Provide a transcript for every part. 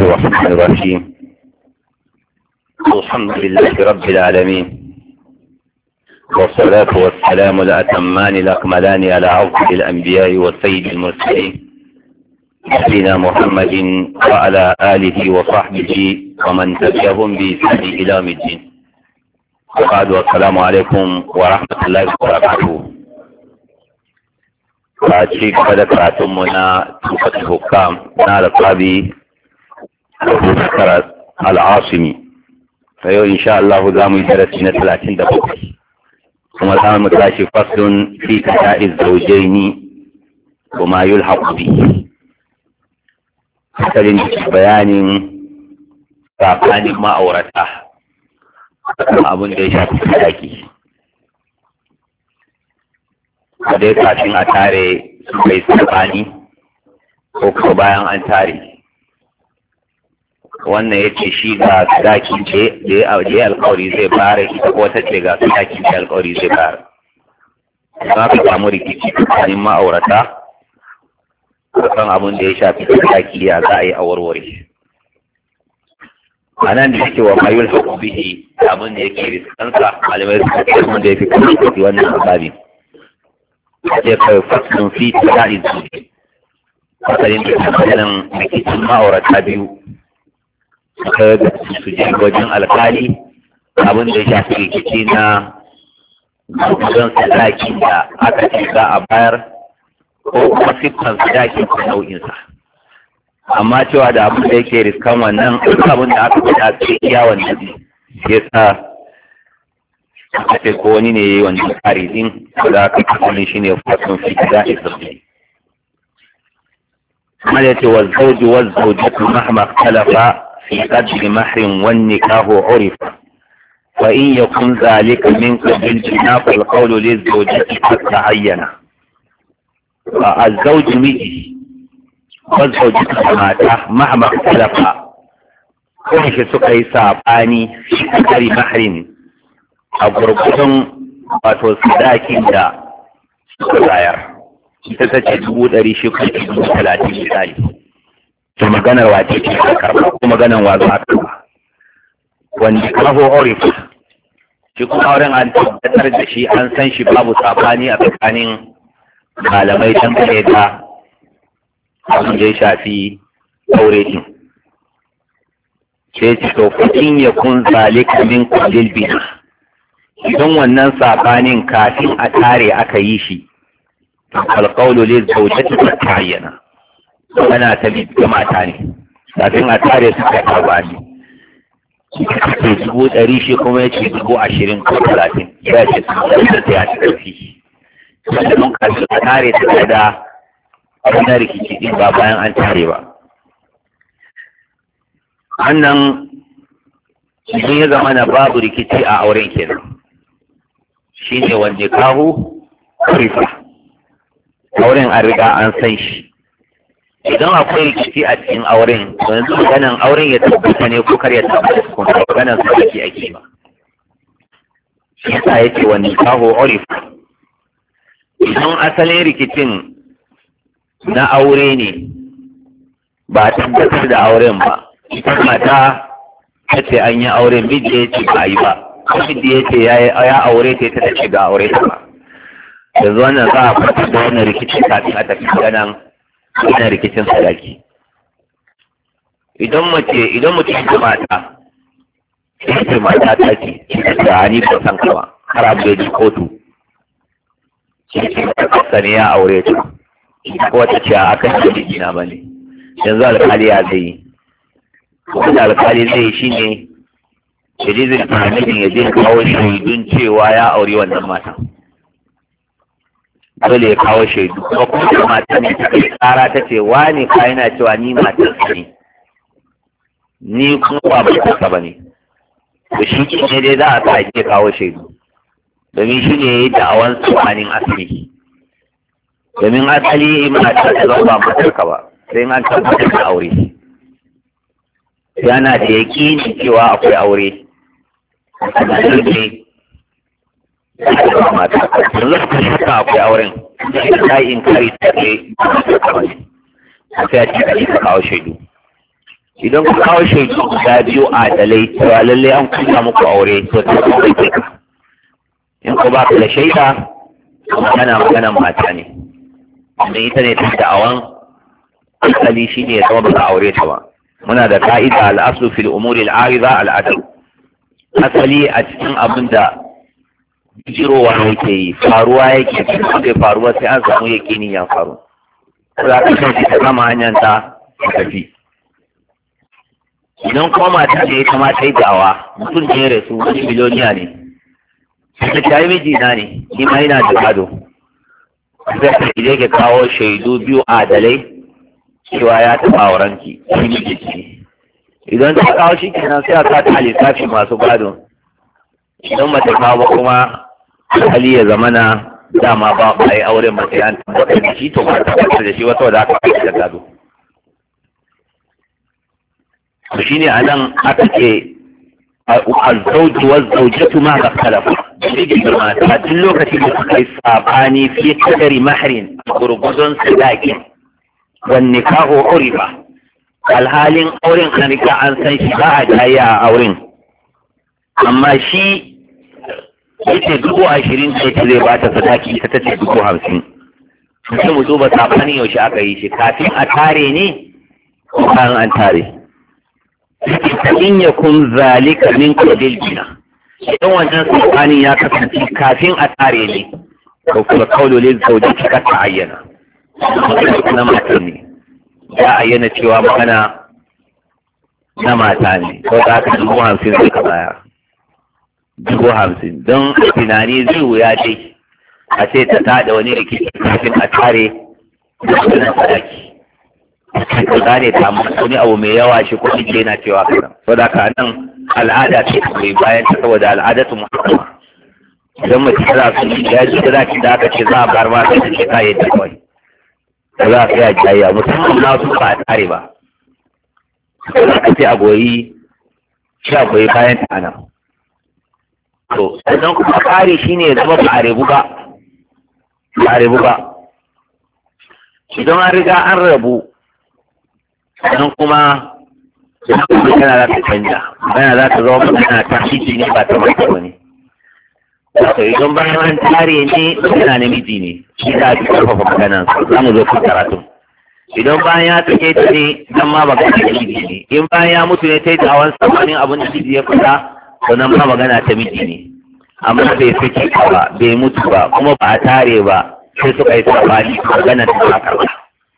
الرحمن الرحيم. الحمد لله رب العالمين، والصلاة والسلام الأتمان الأكملان على أفضل الأنبياء والسيد المرسلين نبينا محمد وعلى آله وصحبه ومن تبعهم بإحسان إلى يوم الدين. وبعد، والسلام عليكم ورحمة الله وبركاته. فأشيك فذكرتمنا توفة الحكام نال الطبي أبو بكر العاصمي. فيو إن شاء الله دام درسنا 37 ثم الآن متلاشي فصل في كتاء الزوجين وما يلحق به. فصل بيان saɓanin ma'aurata abin da ya shafi sadaki. Dai kafin a tare su kai saɓani ko kuma bayan an tare. Wannan ya ce shi ga sadaki da ya alkawari zai bayar, ita ko ta ce ga sadaki da alkawari zai bayar. Za ka samu rikici tsakanin ma'aurata kan abin da ya shafi sadaki ya za a yi a warware. A nan da yake wa mayul haƙu bihi abin da yake riskansa malamai suka ce abin da ya fi kasance wannan asabi. Ya kai fasin fi tsari zuci. Fasalin da ta maganin rikicin ma'aurata biyu. Suka yi su je wajen alkali abin da ya shafi rikici na gudun sadaki da aka ce za a bayar ko kuma siffan sadaki ko nau'insa. Amma cewa da abin da yake riskan wannan abin da aka faɗa sai iya wannan ya sa aka ce ko wani ne ya yi wannan tsari din ko da aka kasance shi ne fasin fi da ya sauke. Kuma ya ce wa zauji wa zaujatu mahma talafa في قدر مهر والنكاح عرف، فإن يكن ذلك منك بالجناح فالقول للزوجة قد تعين. الزوج مجي والزوجة ماتا مهما اختلف كل سكي ساباني في قدر مهر أبرقهم وتصداكين دا سكاير تتجدود ريشكو 30 مثالي. To maganar wace ce ta karɓa ko maganar wazo a karɓa wanda kaho orifa shi kuma auren an tabbatar da shi an san shi babu sabani a tsakanin malamai dangane da abin da ya shafi aure din sai ce to fatin ya kun zalika min kullil bina idan wannan sabanin kafin a tare aka yi shi alqawlu lil zawjati ta'ayyana ana ta bi ga mata ne kafin a tare su kai arba'in ke 100 shi kuma ya ce 20 ko 30 ya ce su da ta ya ci ƙarfi wanda mun kasu a tare ta da wannan rikici din ba bayan an tare ba. Wannan idan ya zama na babu rikici a auren kenan shi ne wanda kahu rifa auren an riga an san shi. Idan akwai rikici a cikin auren, yanzu maganan auren ya tabbata ne ko kar ya tabbata kuma maganan su ake ake ba. Shi yasa yake wani kaho orif. Idan asalin rikicin na aure ne ba tabbatar da auren ba, ita mata ta ce an yi auren miji ya ce ba yi ba, miji ya ce ya aure ta ta ce ga aure ta ba. Yanzu wannan za a fatar da wannan rikicin kafin a tafi ganan ina rikicin sadaki. Idan mutum ya mata sai ce mata ta ce da hani ba san kawa har abu ya ji kotu sai ce ta kasa ne ya aure ta ko wata ce a kan da jina ba ne yanzu alkali ya zai yi wanda alkali zai yi shi ne ya ji zai mijin ya je kawo shaidun cewa ya aure wannan matan dole ya kawo shaidu kuma kuma mata ne ta kai tsara ta ce wani ka yana cewa ni matarsa ne ni kuma ba matarsa ba ne da shi ne dai za a sa ake kawo shaidu domin shi ne ya yi da'awan tsawanin asali domin asali mata ta zama ba matarka ba sai an tabbatar da aure yana da yaƙini cewa akwai aure sannan ne yanzu ka shaka akwai auren ta yi inkari ta ce sai a ce ka kawo shaidu idan ku kawo shaidu guda biyu adalai cewa lallai an kulla muku aure to ta kuma kai ka in ku ba ka da shaida maganan mata ne don ita ne ta da'awan asali shi ne ya zama ba aure ta ba. Muna da ka'ida al'asu fil umuri al'ariza al'adar asali a cikin abin da jirowa yake yi faruwa yake cikin faruwa sai an samu yakinin ya faru za ka kan ta kama hanyar ta tafi. Idan kuma mata ne ita ma ta yi da'awa mutum ne ya rasu wani miliyoniya ne ta yi mijina ne ni ma yana da gado zai ka ide ka kawo shaidu biyu adalai cewa ya taɓa aurenki shi ne ce idan ta kawo shi kenan sai a sa ta lissafi masu gado. Idan mace kawo ba kuma hali ya zamana dama ba a yi auren mace an tabbatar da shi to ba tabbatar da shi wata wadda aka kai da gado. to shine anan aka ce الزوج والزوجة ما اختلفوا بيجي بالمعنى duk lokacin da suka yi sabani fi kadari mahrin gurgudun sadaki wan nikahu urifa alhalin auren an riga an san shi ba a jayya a auren amma shi yace 20,000 da yake zai bata sadaki ita tace 50,000 sai mu duba sabanin yaushe aka yi shi kafin a tare ne ko bayan an tare in yakun zalika min qadil bina idan wannan sabanin ya kasance kafin a tare ne ko kuma kaulu lil zawjati ka ta'ayyana na mata ne ya ayyana cewa magana na mata ne ko za ka 50,000 zai ka baya 50,000 don tunani zai wuya ce a ce ta tada wani rikici kafin a tare da wani sadaki ka gane ta wani abu mai yawa shi ko shi yana cewa kaza saboda ka nan al'ada ce mai bayan ta saboda al'adatu muhammad idan mace ta su yi ya ji da da aka ce za a bar ma ta ce ta yadda kawai ba za ka yi jayya musamman na su ba a tare ba za ka ce a goyi shi a goyi bayan ta nan to sannan kuma kare shi ne zama ba a rebu ba idan an riga an rabu sannan kuma magana za ta canja magana za ta zama magana ta hiji ne ba ta mata wani wato idan bayan an tare ne magana namiji ne shi za a fi karfafa magana za mu zo kan karatu idan bayan ya take ta ne nan ma magana ta miji ne in bayan ya mutu ne ta yi dawon samanin abin da miji ya fita sannan ma magana ta miji ne amma bai sake ba bai mutu ba kuma ba a tare ba sai suka yi sabani magana ta karba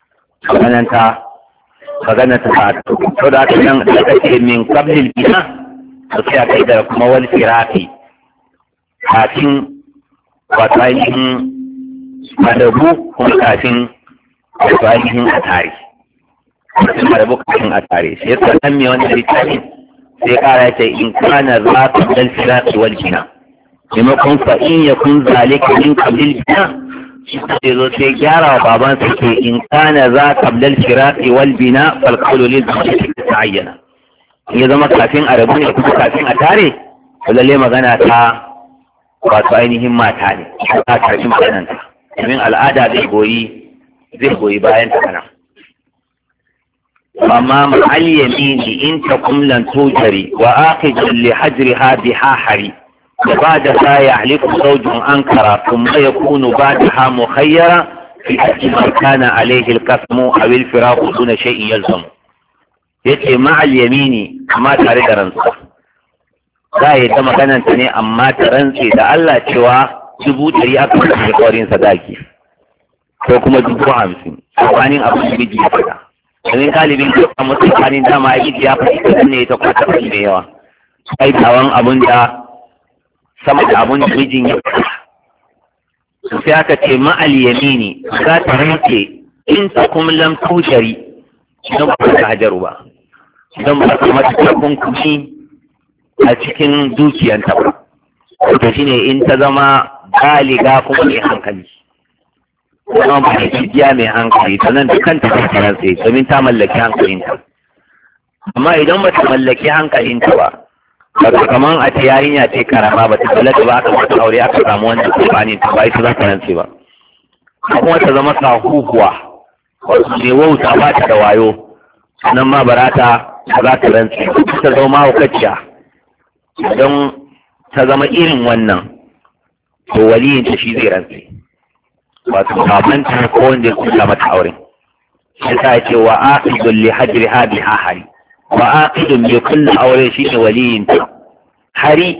magana ta fata to da aka nan da kake min qablil bina to sai aka yi da kuma wal firafi kafin wato ainihin madabu kuma kafin wato ainihin a tare madabu kafin a tare sai ya san me wanda littafi sai kara ce in kana za ka dal firafi wal bina maimakon fa in yakun zalika min qablil bina shi sai zo sai gyara wa babansa ke in kana za qablal firaqi wal bina fal qawlu lil zawjati ta'ayyana ya zama kafin a rabu ne kuma kafin a tare lalle magana ta wato ainihin mata ne ta karbi maganar ta domin al'ada zai goyi bayan ta kana amma ma'al yamini in takum lan tujari wa aqidun li hajriha bihahari وبعدها يحلف زوج أنكر ثم يكون بعدها مخيرا في حق ما كان عليه القسم أو الفراق دون شيء يلزم yace ma'al yamini amma tare da rantsuwa za a yi ta magananta ne amma ta rantse da Allah cewa 100,000 aka fi alkawarin sadaki ko kuma 50,000 tsakanin abin da miji ya fada domin galibin kuka mutu tsakanin dama a miji ya fada ne ta kwata mai yawa sai tawan abin da sama da abin da mijin ya fada sai aka ce ma'al yamini za ta rantse in ta kuma lam tujari idan ba ta hajaru ba idan ba ta mata takunkumi a cikin dukiyanta ba to shine in ta zama baliga kuma mai hankali kuma ba ta jiya mai hankali ta nan da kanta ta rantse domin ta mallaki hankalinta amma idan ba ta mallaki hankalinta ba daga kaman a ta yarinya ce karama ba ta balaga ba aka mata aure aka samu wannan tsabani ta ba ita za ta rantse ba kuma ta zama sahuhuwa wasu ne wauta ba ta da wayo sannan ma barata ba za ta rantse ta zama mahaukaciya don ta zama irin wannan to waliyinta shi zai rantse wato babanta ko wanda ya kusa mata auren shi ta ce wa aqidun li hajriha bi ahari wa aqidun bi kulli aure shi ne waliyinta hari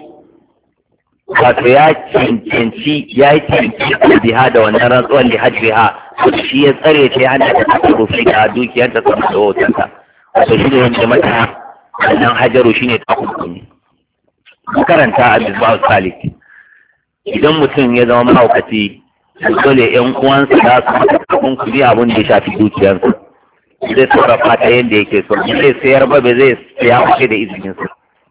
wato ya cancanci biha da wannan rantsuwar li hajriha shi ya tsare ta ya hana ta tasarrufi da dukiyarta sama da wotanta wato shi ne wanda mata wannan hajaru shi ne ta hukumi karanta a bisba'u salik idan mutum ya zama mahaukaci dole yan uwansa za su mata kafin kudi abin da ya shafi dukiyarsa zai sarrafa ta yadda yake so zai sayar ba zai saya wuce da izininsa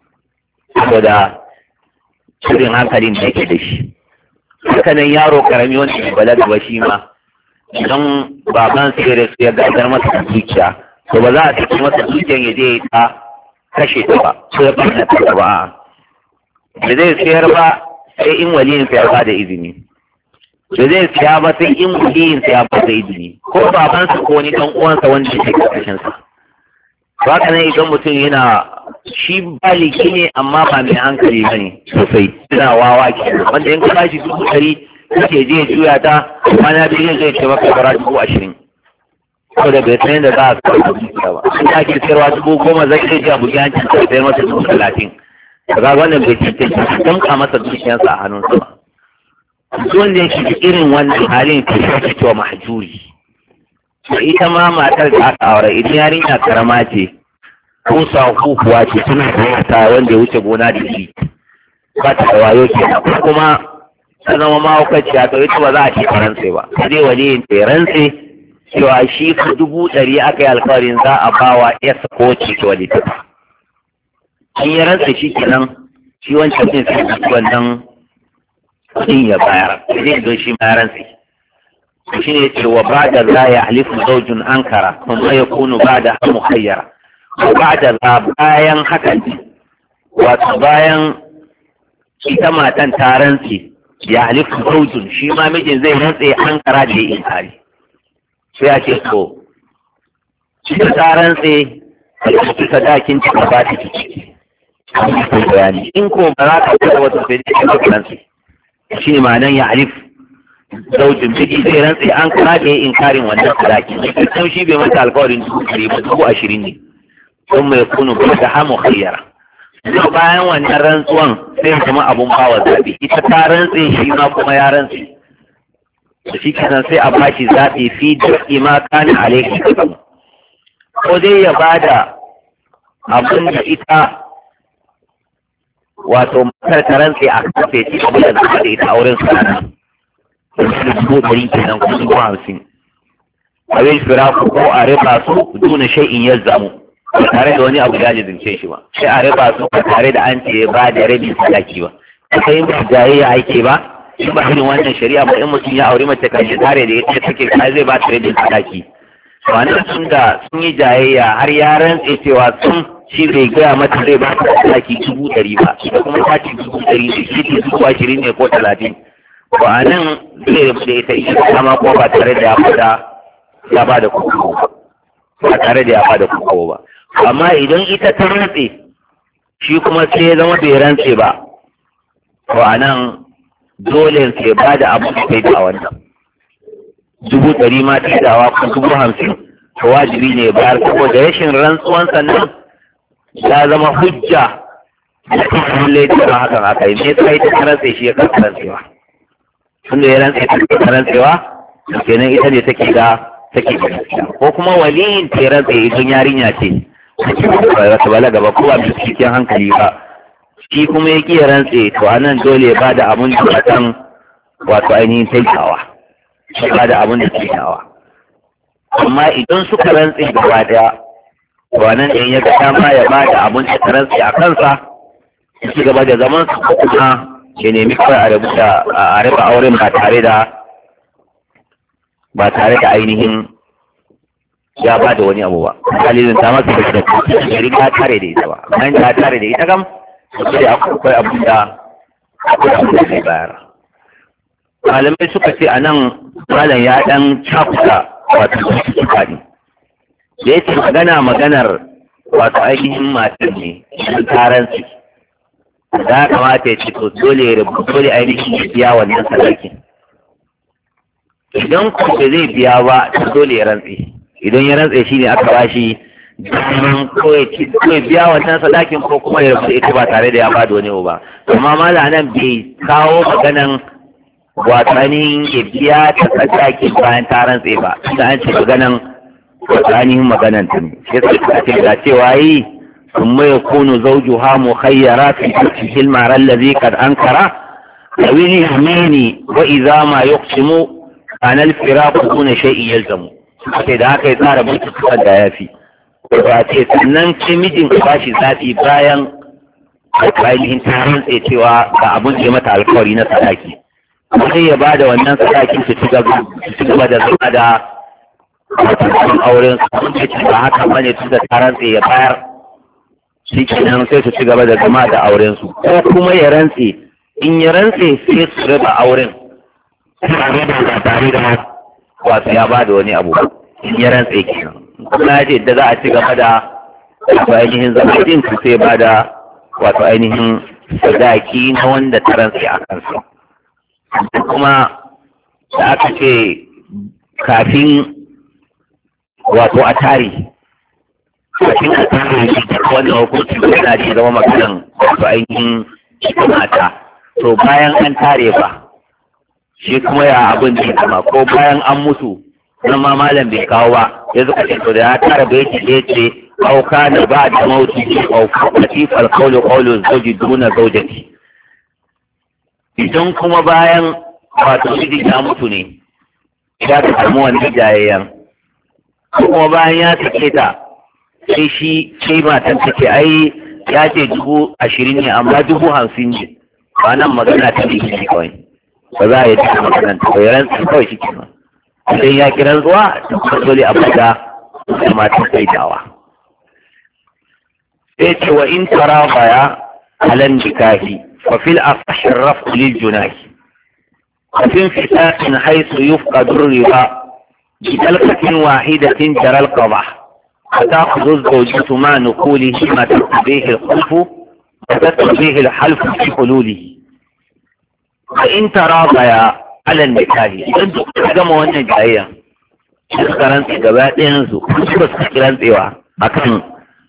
saboda shirin hankalin da yake da shi hakanan yaro karami wanda ya balaga ba shi ma idan baban sai ya gadar masa dukiya to ba za a saki masa dukiyar ya je ta kashe ta ba ko ya ɓarna ta ba da zai sayar ba sai in waliyin sayar ba da izini da zai siya ba sai in waliyin sayar ba da izini ko babansa ko wani ɗan uwansa wanda ya ke ƙarƙashin sa ba ka nan idan mutum yana shi baliki ne amma ba mai hankali ba ne sosai suna wawa ke wanda in ka bashi 100 kake je juya ta mana biyu zai ce maka bara 20,000 ko da bai san yadda za a kawo dukiya ba in ya ke sayarwa 10,000 zai ce a bugi hancin ta sayar masa 30,000 daga wannan bai cancanci damka masa dukiyarsa a hannunsa ba wanda yake irin wannan halin ta shafi cewa mahjuri ita ma matar da aka aure idan yarinya karama ce ko kuwa ce suna ta wanda ya wuce gona da shi ba ta da wayo ke ko kuma ta zama mahaukaciya to ita ba za a ce rantse ba sai wani ya rantse cewa shi fa 100,000 aka yi alkawarin za a bawa yasa ko ce ta wani ta in ya rantse shi kenan shi wancan din sai da wannan kudin ya bayar zai zo shi ma rantse shi ne ce wa ba da za ya halifu zaujin ankara kuma ya kunu ba da hamu hayyara wa ba da za bayan hakan wato bayan ita matan ta rantse ya halifu zaujin shi ma mijin zai rantse ankara da ya inkari sai a ce to ita ta rantse a cikin dakin ta ba ta ciki bayani in ko ba za ka kada wata sai ta rantse shi ne ma'anan ya halifu zaujin miji zai rantse an kara da ya inkarin wannan sadaki sai shi bai mata alkawarin 20,000 ne don mai kunu ba da hamu khayyara sai bayan wannan rantsuwan sai ya zama abun bawa zabi ita ta rantse shi ma kuma ya rantse da shi kenan sai a bashi zabi fi da ma kana alaihi ko dai ya bada abun da ita wato matar ta rantse a kafe ci abin da zaka da ita auren sana dubu 100 kenan ko 50 a yin firaku ko a riba su duna shay'in ya zamu ba tare da wani abu da zince shi ba sai a riba su ba tare da an ce ba da rabin sadaki ba sai ba jayayya ake ba in ba irin wannan shari'a ba in mutum ya aure mace kan shi tare da ita take kai zai ba ta rabin sadaki wannan sun da sun yi jayayya har ya rantse cewa sun shi bai gaya mata zai ba ta sadaki 100,000 ba ita kuma ta ce 100,000 shi ce 20,000 ne ko 30 ba a nan zai rabu da ita ita kama ko ba tare da ya ba da kuku ba tare da ya ba da kuku ba amma idan ita ta rantse shi kuma sai ya zama bai rantse ba to a nan dole sai ba da abu da kai da wannan 100,000 ma ta dawa ko 50,000 to wajibi ne bayar saboda rashin rantsuwan sannan ya zama hujja da kuma laifin hakan haka yi ne sai ta rantse shi ya kasa rantsewa tunda ya rantse ta rantsewa kenan ita ne take da gaskiya ko kuma waliyin ta rantse idan yarinya ce ba ta balaga ba ko ba mai cikin hankali ba shi kuma ya kiya rantse to anan dole ba da abun da kan wato ainihin taikawa ba da abun da taikawa amma idan suka rantse gaba daya to anan in ya ga ma ya ba da abun da ta rantse a kansa shi gaba da zaman su ko kuma ya nemi kawai a raba auren ba tare da ainihin ya ba da wani abu ba dalilin ta masa da ya riga tare da ita ba bayan ta tare da ita kam sai akwai abin da zai bayar malamai suka ce a nan malam ya dan cakuta wato suka ne da yake maganar wato ainihin matan ne taransu da kamata ya ce to dole ya rabu dole ainihin ya biya wannan sadakin. Idan kuma zai biya ba to dole ya rantse, idan ya rantse shi ne aka bashi daman ko ya biya wannan sadakin ko kuma ya rabu ita ba tare da ya bada wani ba. Amma mala nan bai kawo maganan wato ainihin ya biya ta sadakin bayan ta rantse ba, tunda an ce maganan wato ainihin maganan ta ne. Sai suka ce da cewa yi ثم يكون زوجها مخيرا في نفسه المهر الذي قد أنكره أو اليمين وإذا ما يقسم كان الفراق دون شيء يلزم. da haka ya tsara mutu kusan da ya fi ba ce sannan ce mijin ba shi zafi bayan ainihin taron tsaye cewa ga abin da mata alkawari na sadaki sai ya ba da wannan sadakin su ci gaba da zama da wata auren su ba haka bane tun da taron tsaye ya bayar shi kenan sai su ci gaba da zama da aurensu ko kuma ya rantse in ya rantse sai su raba auren tare da tare da wato ya ba da wani abu in ya rantse kenan kuma ya ce da za a ci gaba da wato ainihin zama din su sai ba da wato ainihin sadaki na wanda ta rantse a kansa kuma da aka ce kafin wato a tare kafin a tare da wannan hukunci da yana da zama maganan wato ainihin mata to bayan an tare ba shi kuma ya abin da zama ko bayan an mutu nan ma malam bai kawo ba ya zuka ce to da ya tare bai ce ya ce auka da ba da mauti au katifal qawlu qawlu zawji duna zawjati idan kuma bayan wato shi ya mutu ne ya ta samu wani jayayyan kuma bayan ya sake ta sai matan ta ce ai ya ce 20,000 ne amma 50,000 ne ba nan magana ta ne shi kawai ba za a yi ta maganan ta bai rantsa kawai shi kenan idan ya kiran zuwa ta kuma dole a fada da matan sai dawa sai ce wa in tara baya halan nikahi fa fil afshar raf'u lil junahi wa fi fitatin haythu yufqadu ar-riba bi talqatin wahidatin jara al-qadah فتأخذ الزوجة مع نقوله ما تقتضيه الخلف وتقتضيه الحلف في حلوله فإن تراضيا على النكاح إذن تقدم وانا جاية تذكران تقبات ينزو بس تذكران تيوا أكن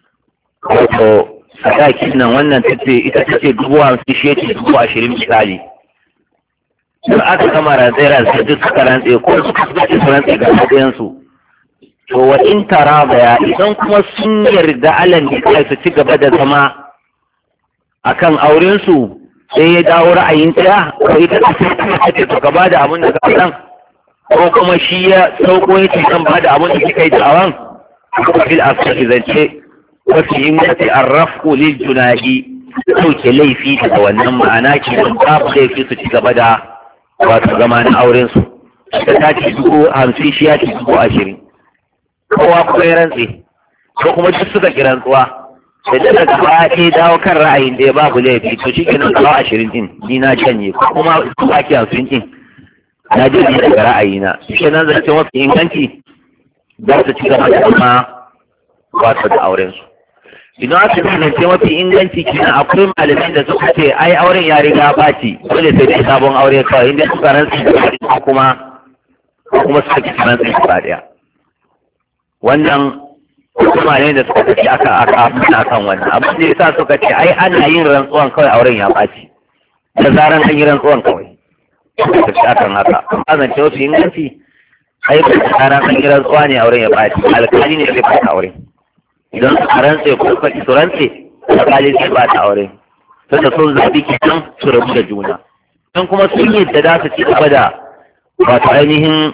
wato sadakin nan wannan ita tace 50,000 shi yake 20,000 misali da aka kama rantsai sai duk suka rantse ko suka rantse ga ɗayansu to wa in tarabaya idan kuma sun yarda alan da kai su ci gaba da zama akan auren su sai ya dawo ra'ayin ta ko ita ta ce to gaba da abin da ka san ko kuma shi ya sauko ya ce kan ba da abin da kika yi da awan ko fil asli zance wa fi imati arrafu lil junahi sauke laifi daga wannan ma'ana ke babu laifi su ci gaba da wato zama na auren su ta ce 50,000 shi ya ce 20,000 kowa kuma ya rantse ko kuma duk suka ki rantsuwa sai daga gaba ɗaya dawo kan ra'ayin da ya babu laifi to shi kenan kawo 20 din ni na canye ko kuma su ake 50 din na je ni daga ra'ayina shi kenan zance mafi inganci za su ci gaba da kuma wato da auren su idan aka yi zance mafi inganci kenan akwai malamai da suka ce ai auren ya riga ɓaci dole sai dai sabon aure kawai inda suka rantse da kuma suka ki rantse gaba ɗaya wannan kuma ne da suka tafi aka muna kan wannan abin da yasa suka ce ai ana yin rantsuwan kawai auren ya ɓaci da zaran an yi rantsuwan kawai suka tafi akan haka amma zance wasu inganci ai ba da zaran an yi rantsuwa ne auren ya ɓaci alkali ne zai bata aure idan suka rantse ko suka ki su rantse alkali zai bata aure sai da sun zaɓi kitan su rabu da juna don kuma sun yi da za su ci gaba da wato ainihin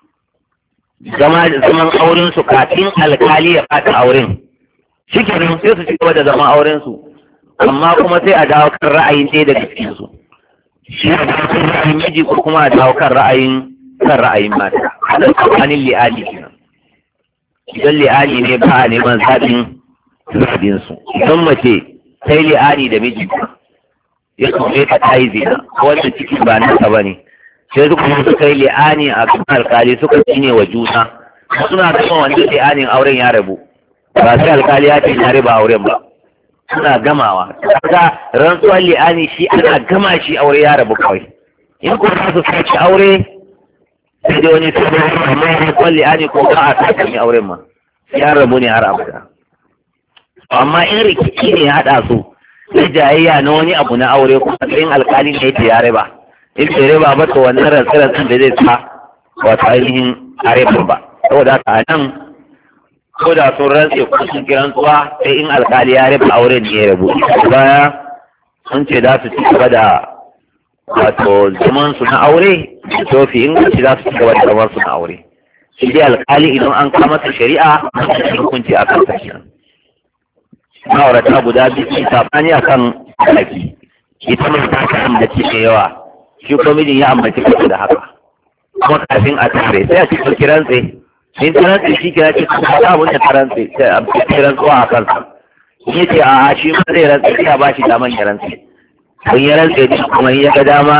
zaman auren su kafin alkali ya fata auren shi kenan sai su ci gaba da zaman auren su amma kuma sai a dawo kan ra'ayin ɗaya daga cikin su shi a dawo kan ra'ayin miji ko kuma a dawo kan ra'ayin mata da tsakanin li'ali kenan idan li'ali ne ba a neman zaɓin su idan mace sai li'ali da miji ya kuma ta yi zina ko wanda cikin ba nasa ba ne sai suka yi li'ani a kan alkali suka cine wa juna suna kama wanda li'anin auren ya rabu ba sai alkali ya ce na riba auren ba, suna gamawa. Kaga rantsuwar li'ani shi ana gama shi aure ya rabu kawai. In ko za su sace aure sai dai wani sabon amma rantsuwar li'ani ko ba a sace mai auren ma ya rabu ne har abada. Amma in rikici ne ya haɗa su sai jayayya na wani abu na aure ko in alkali ne ya riba, in bai riba ba to wannan rantsuwar da zai sa wato ainihin arefin ba. Saboda haka nan ko da sun rantse ko sun kiran tsuwa sai in alkali ya rufe auren ne ya rabu. Baya sun ce za su ci gaba da wato zaman su na aure, tofi in ci za su ci gaba da zaman su na aure. Shi dai alkali idan an kama masa shari'a sun hukunci a kan sa. Ma'aurata guda biyu sabani a kan alaki. Ita mai ta ambaci da yawa, shi ko mijin ya ambaci kasu da haka. Kuma kafin a tare sai a cikin kiran tsaye. In tarantsi shi kira ce ta abin da tarantsi sai rantsuwa a kansa. In yace a shi ma zai rantsi sai a bashi daman ya rantsi. Kun ya rantsi da kuma ya ga dama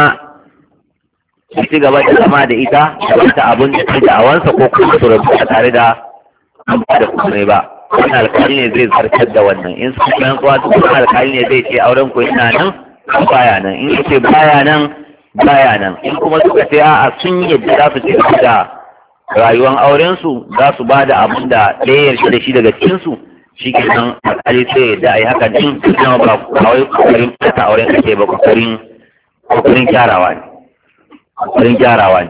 ya ci gaba da zama da ita da wata abin da ta da'awansa ko kuma su rabu tare da an ba da komai ba. Wannan alkali ne zai zartar da wannan. In su rantsuwa su kuma alkali ne zai ce auren ku yana nan baya nan. In yace baya nan baya nan. In kuma suka ce a'a sun yadda za su ci gaba da rayuwar aurensu za su ba da abin da ɗaya yarda da shi daga cikinsu shi ke nan alƙali sai da a yi haka din kuma ba kawai kokarin fata auren kake ba kokarin gyarawa ne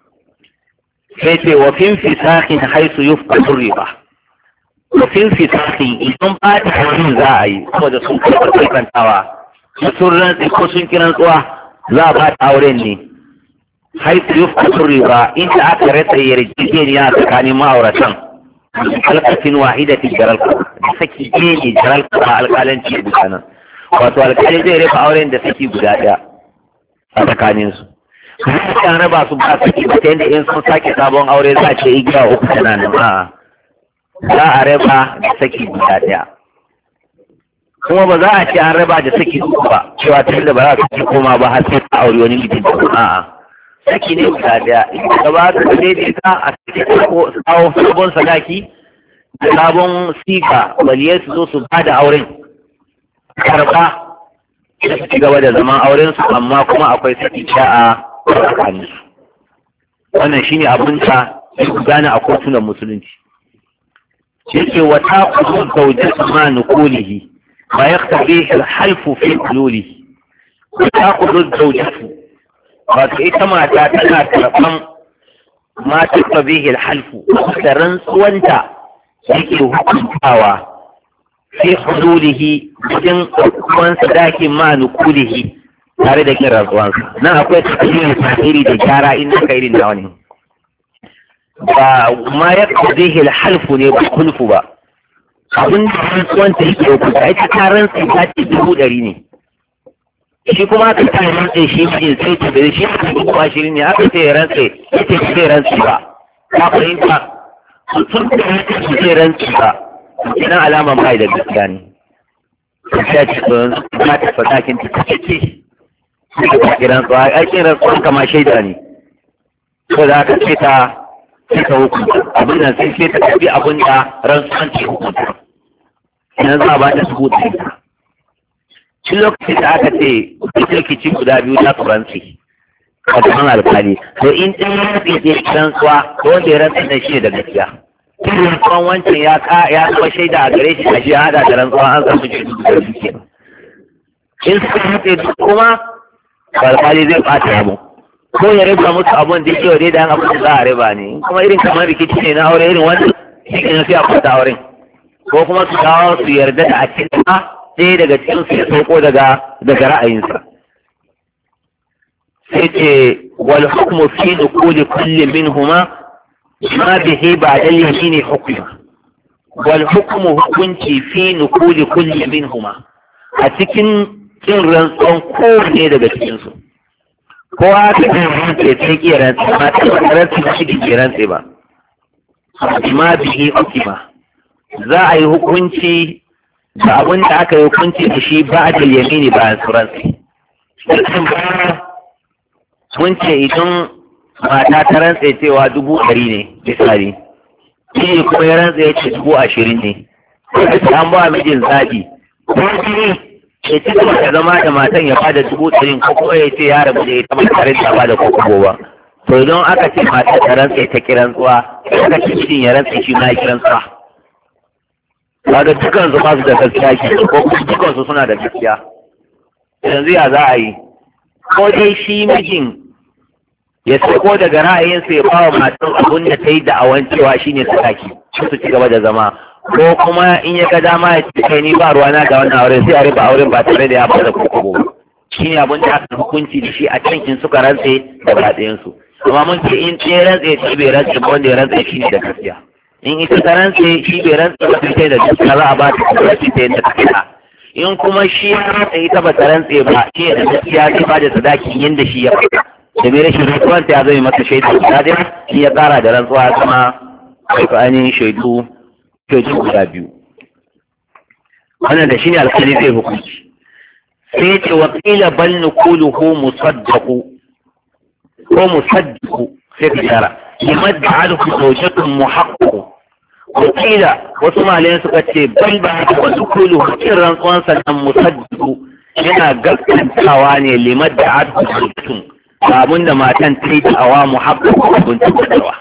sai ce wa fin fisahin haisu yufqatu riba wa fin fisahin idan ba ta hanyar za a yi saboda sun kai kantawa sun rantsi ko sun kiran tsuwa za a ba ta auren ne haifu yufqatu riba inda aka rasa yarjejeniya tsakanin ma'auratan alƙafin wahidatin jaralka da saki ne jaralka a alƙalanci da sanan wato alƙali zai rufe auren da saki guda ɗaya a tsakaninsu kuma an raba su ba saki ba ta yadda in sun sake sabon aure za a ce igiya uku tana nan a'a za a raba da saki guda ɗaya kuma ba za a ce an raba da saki uku ba cewa ta yadda ba za su ci koma ba har sai ta aure wani mijin da a'a saki ne guda daya inda gaba ka daidaita a cikin ko kawo sabon sadaki da sabon siga waliyar su zo su ba da auren karba da su ci gaba da zaman auren su amma kuma akwai saki a tsakanin su wannan shine abin da su gane a kotunan musulunci yake wata kudu zaujatu ma nukulihi ma yaktabi al-halfu fi qululihi wata kudu zaujatu wato ita mata tana karɓan mata tabihi halfu da rantsuwanta yake hukuntawa fi hudulihi wajen kuma sadakin ma nukulihi tare da kin rantsuwansa nan akwai tafiyar tasiri da gyara in naka irin da wani ba ma ya tabihi halfu ne ba kulfu ba abin da rantsuwanta yake hukunta ita ta rantsi ta ce 100 ne shi kuma aka ta rantse shi ne sai ta bai shi aka yi kuma shirin ne aka sai rantse ita ce sai rantse ba ka fahimta sun da rantse su sai rantse ba idan alaman bai da gaskiya ne sai ce to za ta fadakin ta ce ka kiran tsawa ai kiran tsawa kama shaida ne ko da aka ce ta sai ka hukunta abin nan sai ta tafi abin da rantsuwan ce hukunta idan za a ba ta hukunta shi lokacin da aka ce rikici guda biyu na turanci a cikin alkali to in ɗin rantsi ke rantsuwa to wanda ya rantsi da shi da gaskiya in rantsuwan wancan ya zama shaida a gare shi a shi hada da rantsuwa an samu shi da gaske in suka rantsi kuma alkali zai ɓata yabo ko ya riba musu abun da yake wa daidai abin da za a riba ne kuma irin kamar rikici ne na aure irin wannan shi ke sai a kwata auren ko kuma su kawo su yarda da a cikin ɗaya daga cikin su ya sauko daga ra'ayinsa sai ce wal hukmu fi dukuli kulli minhuma ma bihi ba'da al-yamin hukma wal hukmu hukunci fi dukuli kulli minhuma a cikin cin rantsuwan kowane daga cikin su kowa ta kan rantse sai ki rantse ma ta rantse shi ki rantse ba ma bihi hukma za a yi hukunci da abin da aka yi hukunci da shi ba a yamini bayan suransu. Sun ce idan mata ta rantse cewa 100,000 ne, misali, shi kuma ya rantse ya ce 20,000 ne, an ba mijin zaɓi ko shi ya ci gaba da zama da matan ya bada 100,000 ko kuma ya ce ya rabu da ita ba tare da ba da kokobo ba. To idan aka ce matan ta rantsa ta kiran tsuwa aka ce mijin ya rantsa shi ma ya kiran tsuwa. Kaga dukan su ba su da gaskiya ke ko kuma dukan su suna da gaskiya. Yanzu ya za a yi? Ko dai shi mijin ya sako daga ra'ayinsa ya bawa matan abin da ta yi da'awan cewa shi ne sadaki su ci gaba da zama, ko kuma in ya ga dama ya ce kai ni ba ruwana da wannan auren sai a riba auren ba tare da ya bada kokobo. Shi ne abin da aka hukunci da shi a can in suka rantse da ɗayansu. Amma mun ce in ɗaya rantse shi bai rantse ba wanda ya rantse shi ne da gaskiya. In ita ta rantse shi bai rantse ba sai da gaskiya za a ba ta sadaki ta yadda ta faɗa. In kuma shi ya rantse ita ba ta rantse ba shi da gaskiya zai ba da sadaki yadda shi ya faɗa. Da mai rashin rantsuwar ta zai masa shaidu guda ɗaya shi ya ƙara da rantsuwa kuma wato ainihin shaidu guda biyu. Wannan da shi ne alƙali zai hukunci. Sai ce wa ƙila bal nukuluhu musaddaku ko musaddiku sai ka tara liman da alfu zaujatun muhaqqaqu. Wa ƙila wasu malayan suka ce bal ba haka wa nukuluhu kin rantsuwan sannan musaddiku yana gaskantawa ne liman da alfu zaujatun abin da matan ta yi da'awa mu haɓɓa abin tabbatarwa.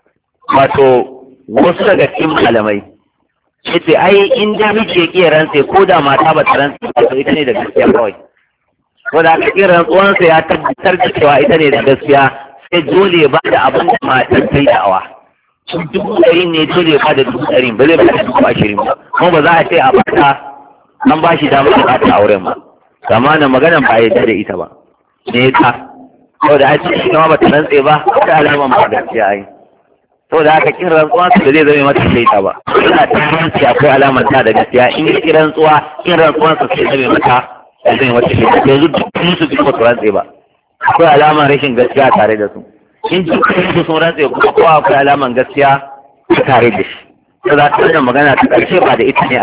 Wato wasu daga cikin malamai ya ce ai in da miji ya ƙi rantse ko da mata ba ta rantse ba ita ne da gaskiya kawai. Ko da aka ƙi rantsuwansa ya tabbatar da cewa ita ne da gaskiya sai dole ya ba da abin da matan ta yi da'awa. 100,000 ne dole ya ba da 100,000 ba zai ba da 20,000 ba. Kuma ba za a ce a bata an ba shi damar da ba ta auren ba. Kama na maganan ba ya da ita ba. Ne ta. Saboda a cikin kama ba ta rantse ba ta alama ma gaskiya ai. Saboda haka kin rantsuwa su da zai zama mata shaida ba. Ina ta rantse akwai alamar ta da gaskiya in yi rantsuwa kin rantsuwa su sai zama mata da zai mata shaida. Yanzu dukkan su duk ba rantse ba. Akwai alamar rashin gaskiya tare da su. In dukkan su sun rantse kuma kowa akwai alamar gaskiya tare da shi. Saboda haka wannan magana ta ƙarshe ba da ita ne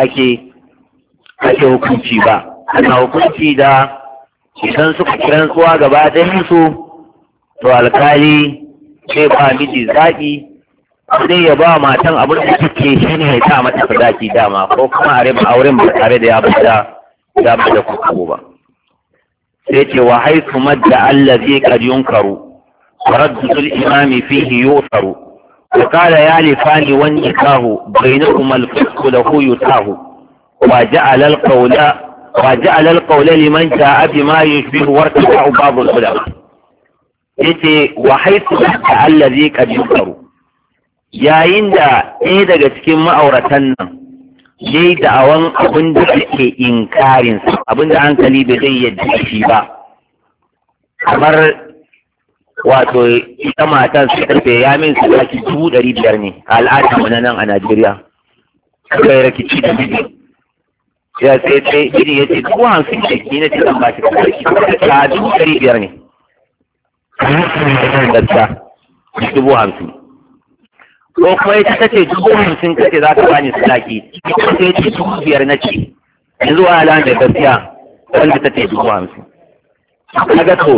ake hukunci ba. Ana hukunci da idan suka kiran tsuwa gaba ɗayan su to alkali sai ba miji zaɓi sai ya ba matan abin da suke shi ne ya sa mata sadaki dama ko kuma a riba auren ba tare da ya bada kuku ba. Sai ce wa haifu madda allazi qad yunkaru taraddud al-imam fihi yusaru wa qala ya lifani wan nikahu bainakuma al-fisq lahu yutahu wa ja'ala al-qawla liman ja'a bima yushbihu wartafa ba'd al-ulama. Yace wa haifu da allazi qad yunkaru yayin da ɗaya daga cikin ma'auratan nan yayi da'awan abin da ake inkarin sa abin da hankali bai zai yadda shi ba, kamar wato ita matan su karfe ya min su zaki 500 ne a al'ada mu nan a Najeriya kai rakici da miji ya sai iri yace 50 ne ki ne ta ba shi ka 500 ne gaskiya 50,000 ko kuma ita ta ce 50,000 kace za ta bani sadaki ita ce 5,000 na ce yanzu a alan da gaskiya wanda ta ce 50,000 kaga to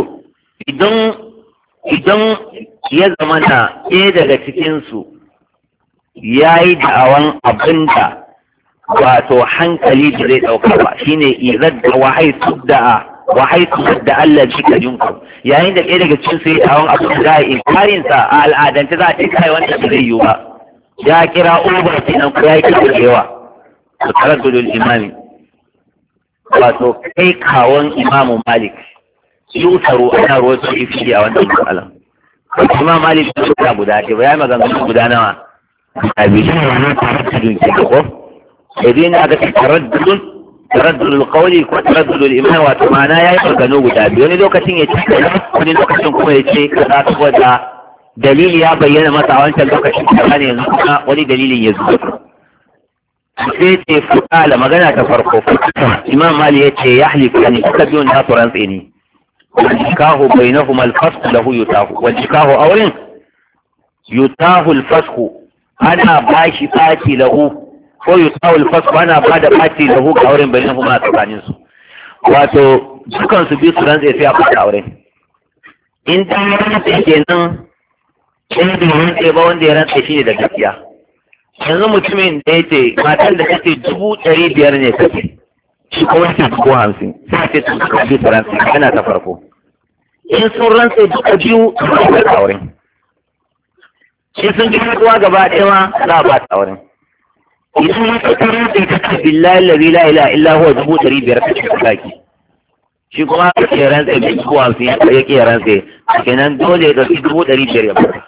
idan ya zama na ɗaya daga cikinsu ya yi da'awan abinda wato hankali da zai ɗauka ba shine izar da wahaitu da Allah shi ka yunku yayin da ɗaya daga cikin su yi tawon abin da za a inkarin sa a al'adance za a ce kai wanda ba zai yiwu ba ya kira ubar kenan ko ya yi kira da yawa to taraddudul imami wato kai kawon imamu malik yutaru ana ruwa su ifi a wannan matsalan imam malik su ta guda ce ba ya maganganu guda nawa a biyu ne taraddudun ke da ko idan aka ce taraddudul qawli ko taraddudul imam wato ma'ana yayi maganganu guda biyu wani lokacin ya ce wani lokacin kuma ya ce kaza saboda dalili ya bayyana masa a wancan lokacin kaza ne yanzu kuma wani dalilin ya zuwa sai ce fukala magana ta farko imam mali ya ce ya halifa ne suka biyu na turan tsini wajikahu bainahuma alfasku lahu yutahu wajikahu auren yutahu alfasku ana bashi fati lahu ko yutahu alfasku ana bada fati lahu ga auren bainahuma a tsakanin su wato dukan su biyu su rantse sai a fata auren in ta rantse kenan sai da rantse ba wanda ya rantse shi ne da gaskiya yanzu mutumin da ya ce matan da ta ce 500 ne kake shi kuma ce 50,000 sai ce su suka bi su rantsa yana ta farko in sun rantsa duka biyu za a auren in sun ji mutuwa gaba ɗaya ma za a ba ta auren idan ya ta rantsa ta ce billahi la ilaha illa huwa 500 kake kaki shi kuma ka ce rantsa da 50,000 ya ke rantsa kenan dole ya ɗauki 500 ya bata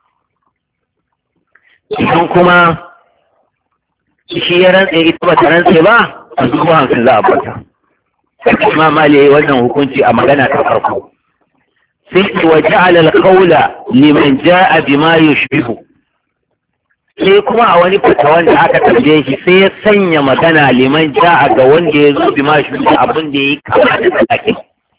idan kuma shi ya rantse ita ba ta rantse ba a 50,000 za a bata kuma mali wannan hukunci a magana ta farko sai wa ja'ala al-qawla liman ja'a bima yushbihu sai kuma a wani fatawan da aka tambaye shi sai ya sanya magana liman ja'a ga wanda ya zo bima yushbihu abin da yayi kama da tsaki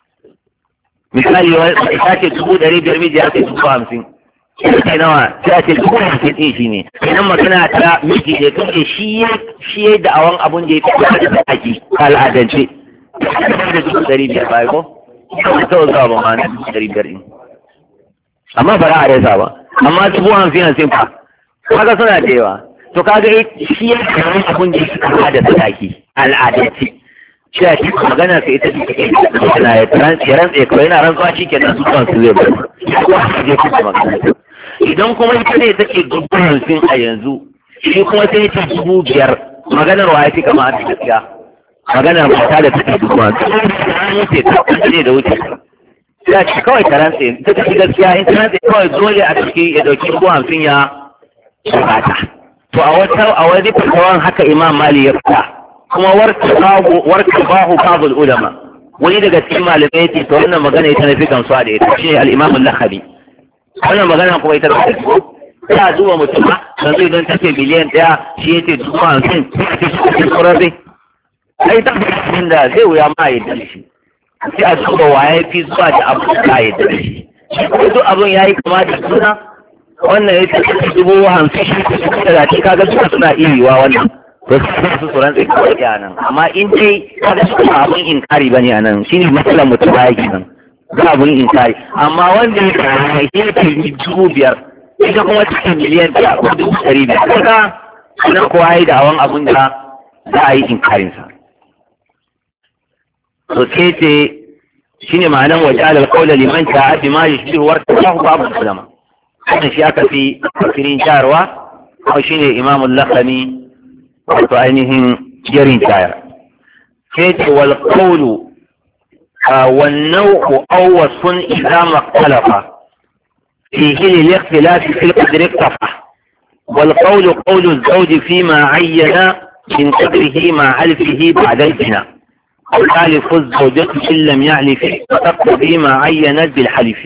misali wani ta ce 500 miji ya ce 50,000 shi nawa sai a ce 50,000 ɗin shi ne idan magana ta miji ne tun da shi ya da'awan abin da ya fi kama da tsaki al'adance da 500 ba ko ta zuwa ba ma na 500 amma ba za a rasa ba amma 50,000 sun fa kaga suna da yawa to kaga shi ya kawo abin da shi kama da sadaki al'adance shi a cikin magana sai ita ce take na ya rantsa kawai yana rantsuwa shi kenan su kan su zai bari je kuma magana idan kuma ita ne take gudunar fin a yanzu shi kuma sai ta 5,000 maganar wa ya fi kama da gaskiya maganar mata da take duba wuce ta ne da wuce ya ce kawai ta rantse ta tafi gaskiya in ta rantse kawai dole a ciki ya dauki 50,000 ya bata to a wani fatawan haka imam mali ya fita kuma warka bahu babul ulama wani daga cikin malamai ce to wannan magana ita na fi gamsuwa da ita shi ne al-imam al-lakhabi wannan magana kuma ita da ta zuwa mutum dan zai don take miliyan 1 shi yace 50,000 sai ce shi kurare ai ta cikin da zai wuya ma yadda da shi sai a duba waye fi zuwa da abu da yadda da shi ko duk abun yayi kama da suna wannan ya ce 50,000 shi da ta kaga duka suna iriwa wannan to sai su tsoron sai kawai nan amma in dai kaga su ba abun inkari bane anan shine matsalar mutum baya kenan ba abun inkari amma wanda ya kai ya ce 5,000 ita kuma cikin miliyan 1 ko 500 kaga nan kowa yayi da awan abun da za a yi inkarin sa to sai ce shine ma'anan waja'al al-qawla liman ta'a bima yushbihu wartahu babu ulama wannan shi aka fi firin jarwa ko shine Imam al-Lakhani wato ainihin jerin tayar sai ce wal qawlu wan naw'u aw wasfun idza maqtalafa fihi lil-ikhtilaf fi al-qadr iktafa wal qawlu qawlu az-zawj fima 'ayyana min qadrihi ma 'alfihi ba'da al-bina وحالف الزوجة إن لم يعلف فتقضي ما عينت بالحلف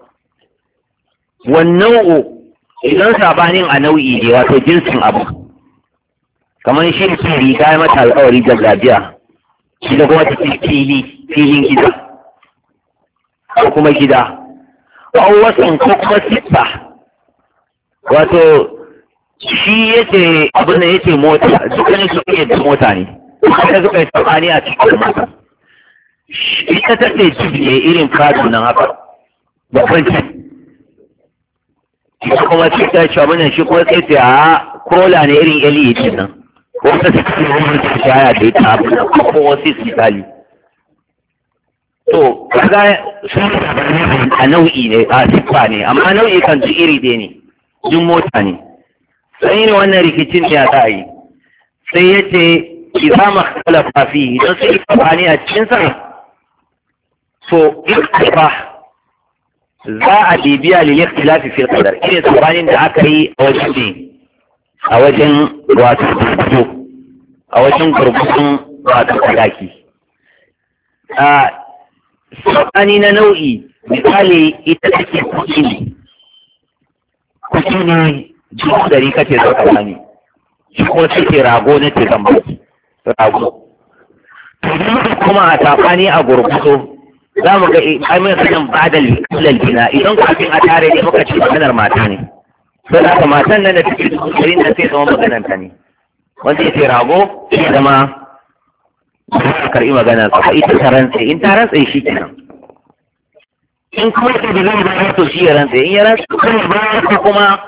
والنوع إذا سابانين نوعي دي واتو جنس أبو كمان شيء فيلي دائما الأوري جلابيا إذا كما تفيلي فيلين كده أو كما كده أو وصن كما ستة واتو shi yace abin da yace mota dukkanin su iya mota ne kada suka yi sabani a cikin mata ita ta ce jibiye irin fadu nan haka babban ci ita kuma ce ta ce abin shi kuma sai ce a kola ne irin yali ce nan ko ta ce kuma wani ta shaya da ita abin da ko wasu misali to kaga sun a nau'i ne a sifa ne amma nau'i kan ji iri ɗaya ne jin mota ne sai ne wannan rikicin ya ta yi sai ya ce idan makhtalafa fihi don sai ifani a cikin sa to iktifa za a bibiya lil ikhtilafi fil qadar irin sabanin da aka yi a wajen wato a wajen gurgurun wato sadaki sabani na nau'i misali ita take kuɗi ne 100 kace zo ka bani shi ko take rago na ce zan baki rago to kuma a tafani a gurgudo za mu ga ai mun sanin badal kullal bina idan kafin a tare ne muka ci maganar mata ne sai da matan nan da take cikin da sai zama maganar ta ne wanda yake rago shi zama karɓi maganar sa ita ta rantsa in ta rantsa shi kenan in kuma ta da zai ba to shi ya rantsa in ya rantsa kuma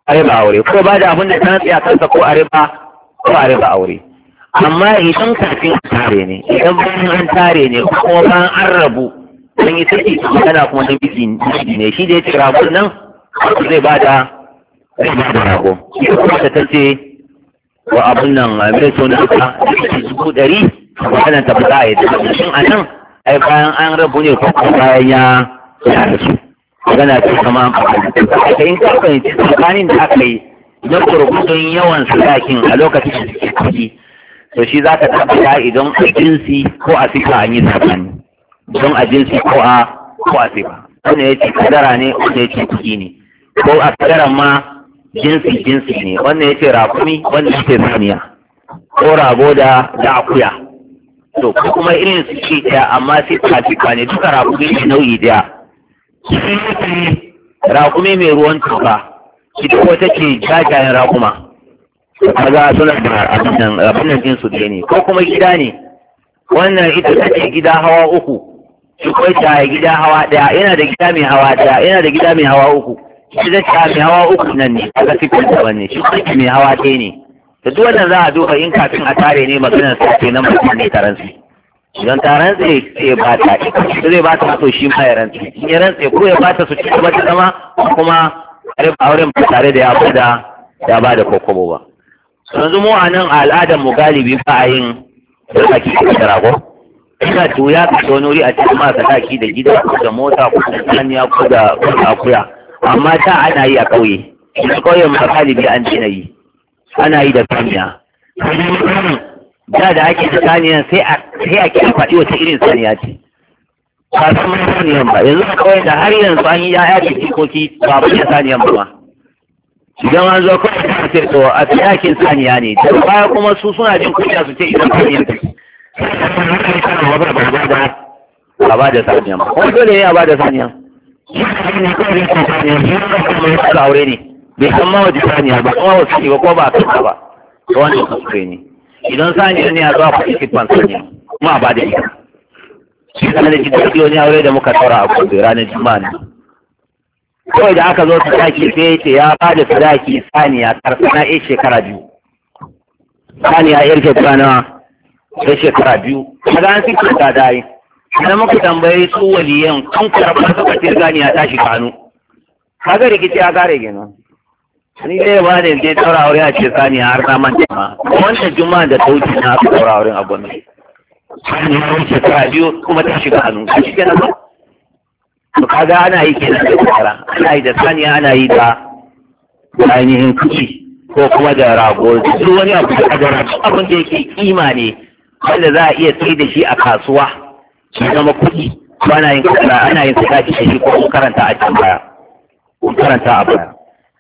a riba aure, ko ba da abin da ta natsi a kansa ko a riba aure. Amma idan kafin a tare ne, idan bayan an tare ne, kuma bayan an rabu don yi saki magana kuma na biki ne, shi da ya ce ragon nan zai ba da rago. Shi kuma ta ce wa abin nan mai so na aka 100,000 maganar ta fita a yi ta shin a nan ai bayan an rabu ne ko kuma bayan ya rasu. Magana ce kama amfani da in ka fahimci tsakanin da aka yi na gurgudun yawan sadakin a lokacin da suke ciki, to shi za ka tabbata idan a jinsi ko a sifa an yi sabani, don a jinsi ko a sifa. Wanda ya ce kadara ne, wanda ya ce kuɗi ne, ko a kadaran ma jinsi ne, wanda ya ce rakumi, wanda ya ce saniya, ko rago da akuya. To kuma irin su ce ɗaya amma sifa ne, duka rakumi ne nau'i ɗaya. Shi rakumi mai ruwan tuka, ita ko take jajayen rakuma. Kaga suna da abin nan jinsu ɗaya ne, ko kuma gida ne, wannan ita take gida hawa uku, shi ko ta gida hawa ɗaya, yana da gida mai hawa ɗaya, yana da gida mai hawa uku, shi da ta mai hawa uku nan ne, kaga sifin daban ne, shi ko mai hawa ɗaya ne. Da duk wannan za a duba in kafin a tare ne maganar sa na mutum ne taransi. Idan ta rantse sai ba ta, ita zai ba ta so shi ma ya rantse, in ya rantse ko ya ba ta su ci gaba ta zama, kuma auren ba tare da ya ba da kokobo ba. Yanzu mu a nan a al'adar mu galibi ba a yin sadaki da rago. Ina tuya ka wani wuri a cikin ma sadaki da gida ko da mota ko da saniya ko da akuya. Amma ta ana yi a ƙauye. Ina ƙauyen ma galibi an daina yi. Ana yi da saniya. Da ake da saniya sai a ke faɗi wata irin saniya ce. Ba san mai saniyan ba. Yanzu a ƙauyen da har yanzu an yi ya'ya da jikoki ba ba da saniyan ba ma. Idan an zo kawai ta ce to a tsayakin saniya ne, da baya kuma su suna jin kunya su ce idan saniyan ta ba ba da saniyan ba, kuma dole ne a ba da saniyan. Shi aure ne, bai san ma waje saniya ba, kuma wasu ne ba ko ba a kasa ba, ta wani kuskure ne. Idan saniya ne a zuwa kuɗi kitman saniya, kuma a ba da ita. Shi kana da gidan wani aure da muka taura a kudu ranar juma'a ne. Kawai da aka zo sadaki sai ya ce ya ba da sadaki saniya karsana ya shekara 2. Saniya yar shekara 2. Kaga an fi ta dai. Sai muka tambaye su waliyan kun karɓa suka ce saniya ta shiga hannu. Kaga rikici ya kare kenan. Ni dai ba da je daura aure a ce saniya har na manta ma. Wannan juma'a da ta wuce na aka daura auren abu ne. Saniya yar shekara 2 kuma ta shiga hannu. Shi kenan ba. To kaga ana yi kenan da tsara, ana yi da saniya, ana yi da ainihin kuɗi ko kuma da rago, duk wani abu da kadara, abin da yake kima ne wanda za a iya sai da shi a kasuwa shi zama kuɗi, ko ana yin kadara, ana yin sadaki da shi ko karanta a can baya, karanta a baya.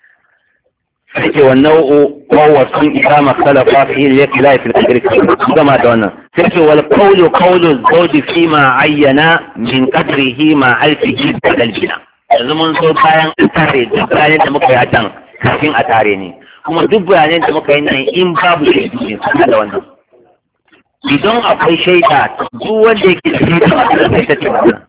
Sai wannan wasu ita makalafa fi yin yake laifin kirki gama da wannan. Sai wal qawlu zawji fi ma ayyana min qadrihi ma alfihi dalbina. Yanzu mun so bayan an tare duk bayanan da muka yi a can kafin a tare ne. Kuma duk bayanan da muka yi nan in babu shaidu ne suna da wannan. Idan akwai shaida duk wanda yake da shaida ba sai ta ce wannan.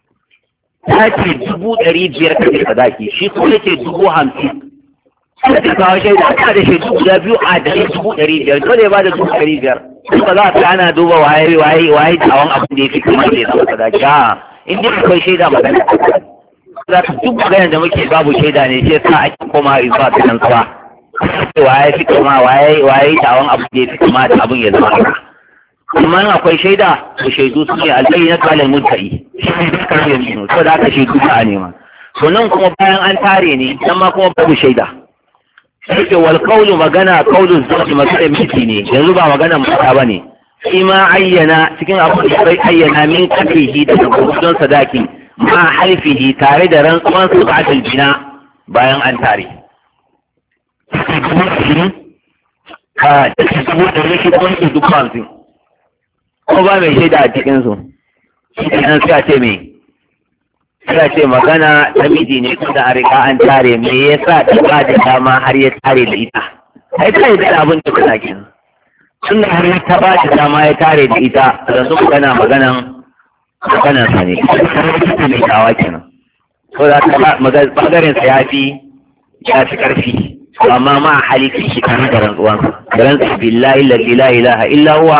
Ta ce 500,000 kake sadaki, shi kuma yake 50,000. Sai ta kawo shaida, ana da shaidu guda biyu a da 500,000, dole ba da 500,000. Ba za ta ana duba waye tawon abin da ya fi kamar da ya zama sadaki. In dai akwai shaida magana. Za ka duk maganar da muke babu shaida ne sai sa ake koma zuwa ta nan tsawa. Waye fi kama waye tawon abin da ya fi kama da abin ya zama haka. Amma in akwai shaida, to shaidu su ne alƙali na kalin mutane. Shi ne da kan yanzu, so da aka shaidu ba a nema. To nan kuma bayan an tare ne, nan ma kuma babu shaida. Sai wal qawlu magana qawlu zawji magana miki ne, yanzu ba magana mata bane. Shi ma ayyana cikin abu da bai ayyana min kafihi da gudun sadaki ma haifihi tare da rantsuwan su ba jina bayan an tare. Ka da shi da yake kwanci duk 50. Ko ba mai shaida a cikin su. Shi ne sai a ce me? Sai ce magana ta miji ne tunda a riga an tare, me yasa ta ba da dama har ya tare da ita. Ai ta yi da abin da kana kenan. Tunda har ya ta ba da dama ya tare da ita, yanzu maganan sa ne. Ita ne tawa kenan. So da ta bangaren sa ya fi karfi. amma ma halifi shi kan da rantsuwansa da rantsu billahi la ilaha illa huwa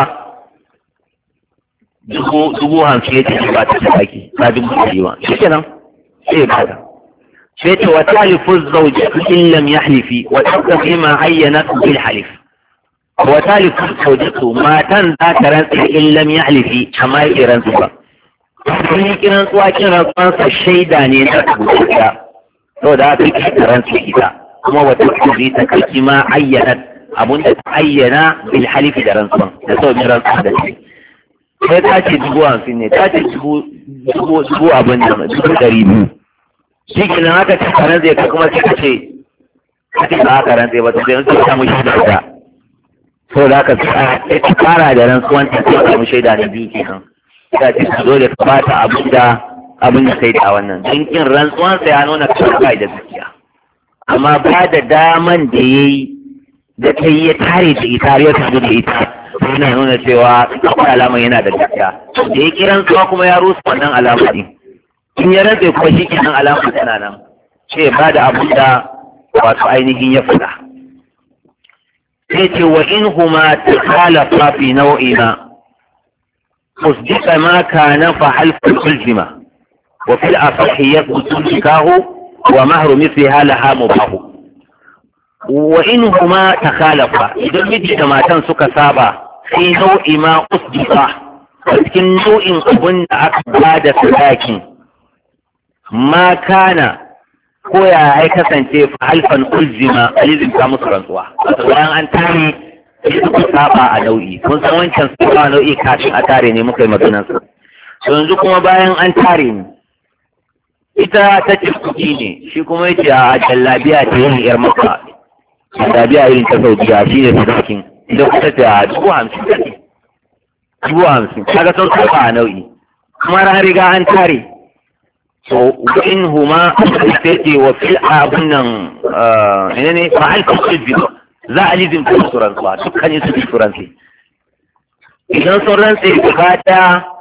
dubu hamsin ya ce ba ta sadaki ta dubu ɗari ba shi kenan sai ba ta sai ta wata halifu zaujatu in lam yahlifi wa tattafi ma ayyana bil halif wata halifu zaujatu matan za ta rantsa in lam yahlifi amma ya rantsu ba sun yi kiran tsuwa kiran tsuwansa shaida ne na tabbata saboda haka ke rantsa ita kuma wata kuri ta kalki ma ayyana abunda ta ayyana bil halifi da rantsuwan da sauƙin rantsuwa da shi sai ta ce 50,000 ne ta ce dubu abin da 200,000 shi ke nan haka ce karen zai ka kuma sai ka ce ba karen zai ba ta zai ta samu shaida da so da haka sai ta fara da rantsuwan ta sai samu shaida da biyu kenan ta ce ta zo da ka bata abin da sai da wannan don kin rantsuwan sai ya nuna ka ba da gaskiya amma ba da daman da yayi da ta yi ya tare da ita ya tafi da ita yana nuna cewa akwai alama yana da gaskiya da ya kiran suwa kuma ya rusa wannan alama din in ya rantse kuma shi kenan alama tana nan ce ba da abin da wato ainihin ya faɗa sai ce wa in huma takhalafa fi nau'ina musdiqa ma kana fa halfu ulzima wa fil asahi yathbutu nikahu wa mahru mithliha laha mubahu wa in huma takhalafa idan miji da matan suka saba fi nau'i ma usdiqa cikin nau'in abun da aka bada sadakin ma kana ko ya kasance fa alfan ulzima alizim ka musu rantsuwa bayan an tare sai suka saba a nau'i kun san wancan saba nau'i kafin a tare ne muka yi maganar sa yanzu kuma bayan an tare ne ita ta ce kuɗi ne shi kuma yace a jallabiya ta yin yar maka jallabiya irin ta saudiya shi ne sadakin idan kuka ta 50,000 50,000 kaga sun saba a nau'i kuma an riga an tare so in huma sai ce wa fil abun nan ne fa alfa kulli za a lizin ta su rantsuwa dukkanin su rantsi idan sun rantsi gaba ta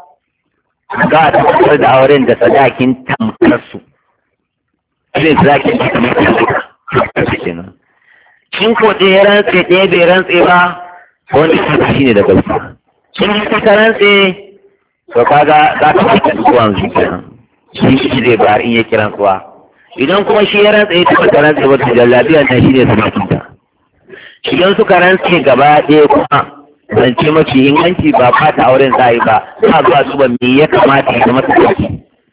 ga a tabbatar da auren da sadakin tamkar su irin sadakin da kamar ta kenan in ko ɗaya ya rantse ɗaya bai rantse ba wanda shi ne da gaskiya in ka rantse to kaga za ka fita duk wanzu kenan shi zai bayar in ya kiran tsuwa idan kuma shi ya rantse ya taɓa rantse ba to jallabiya na shi ne su makinta idan suka rantse gaba ɗaya kuma zance mafi inganci ba fata auren za a yi ba za zuwa su ba me ya kamata ya zama tsaki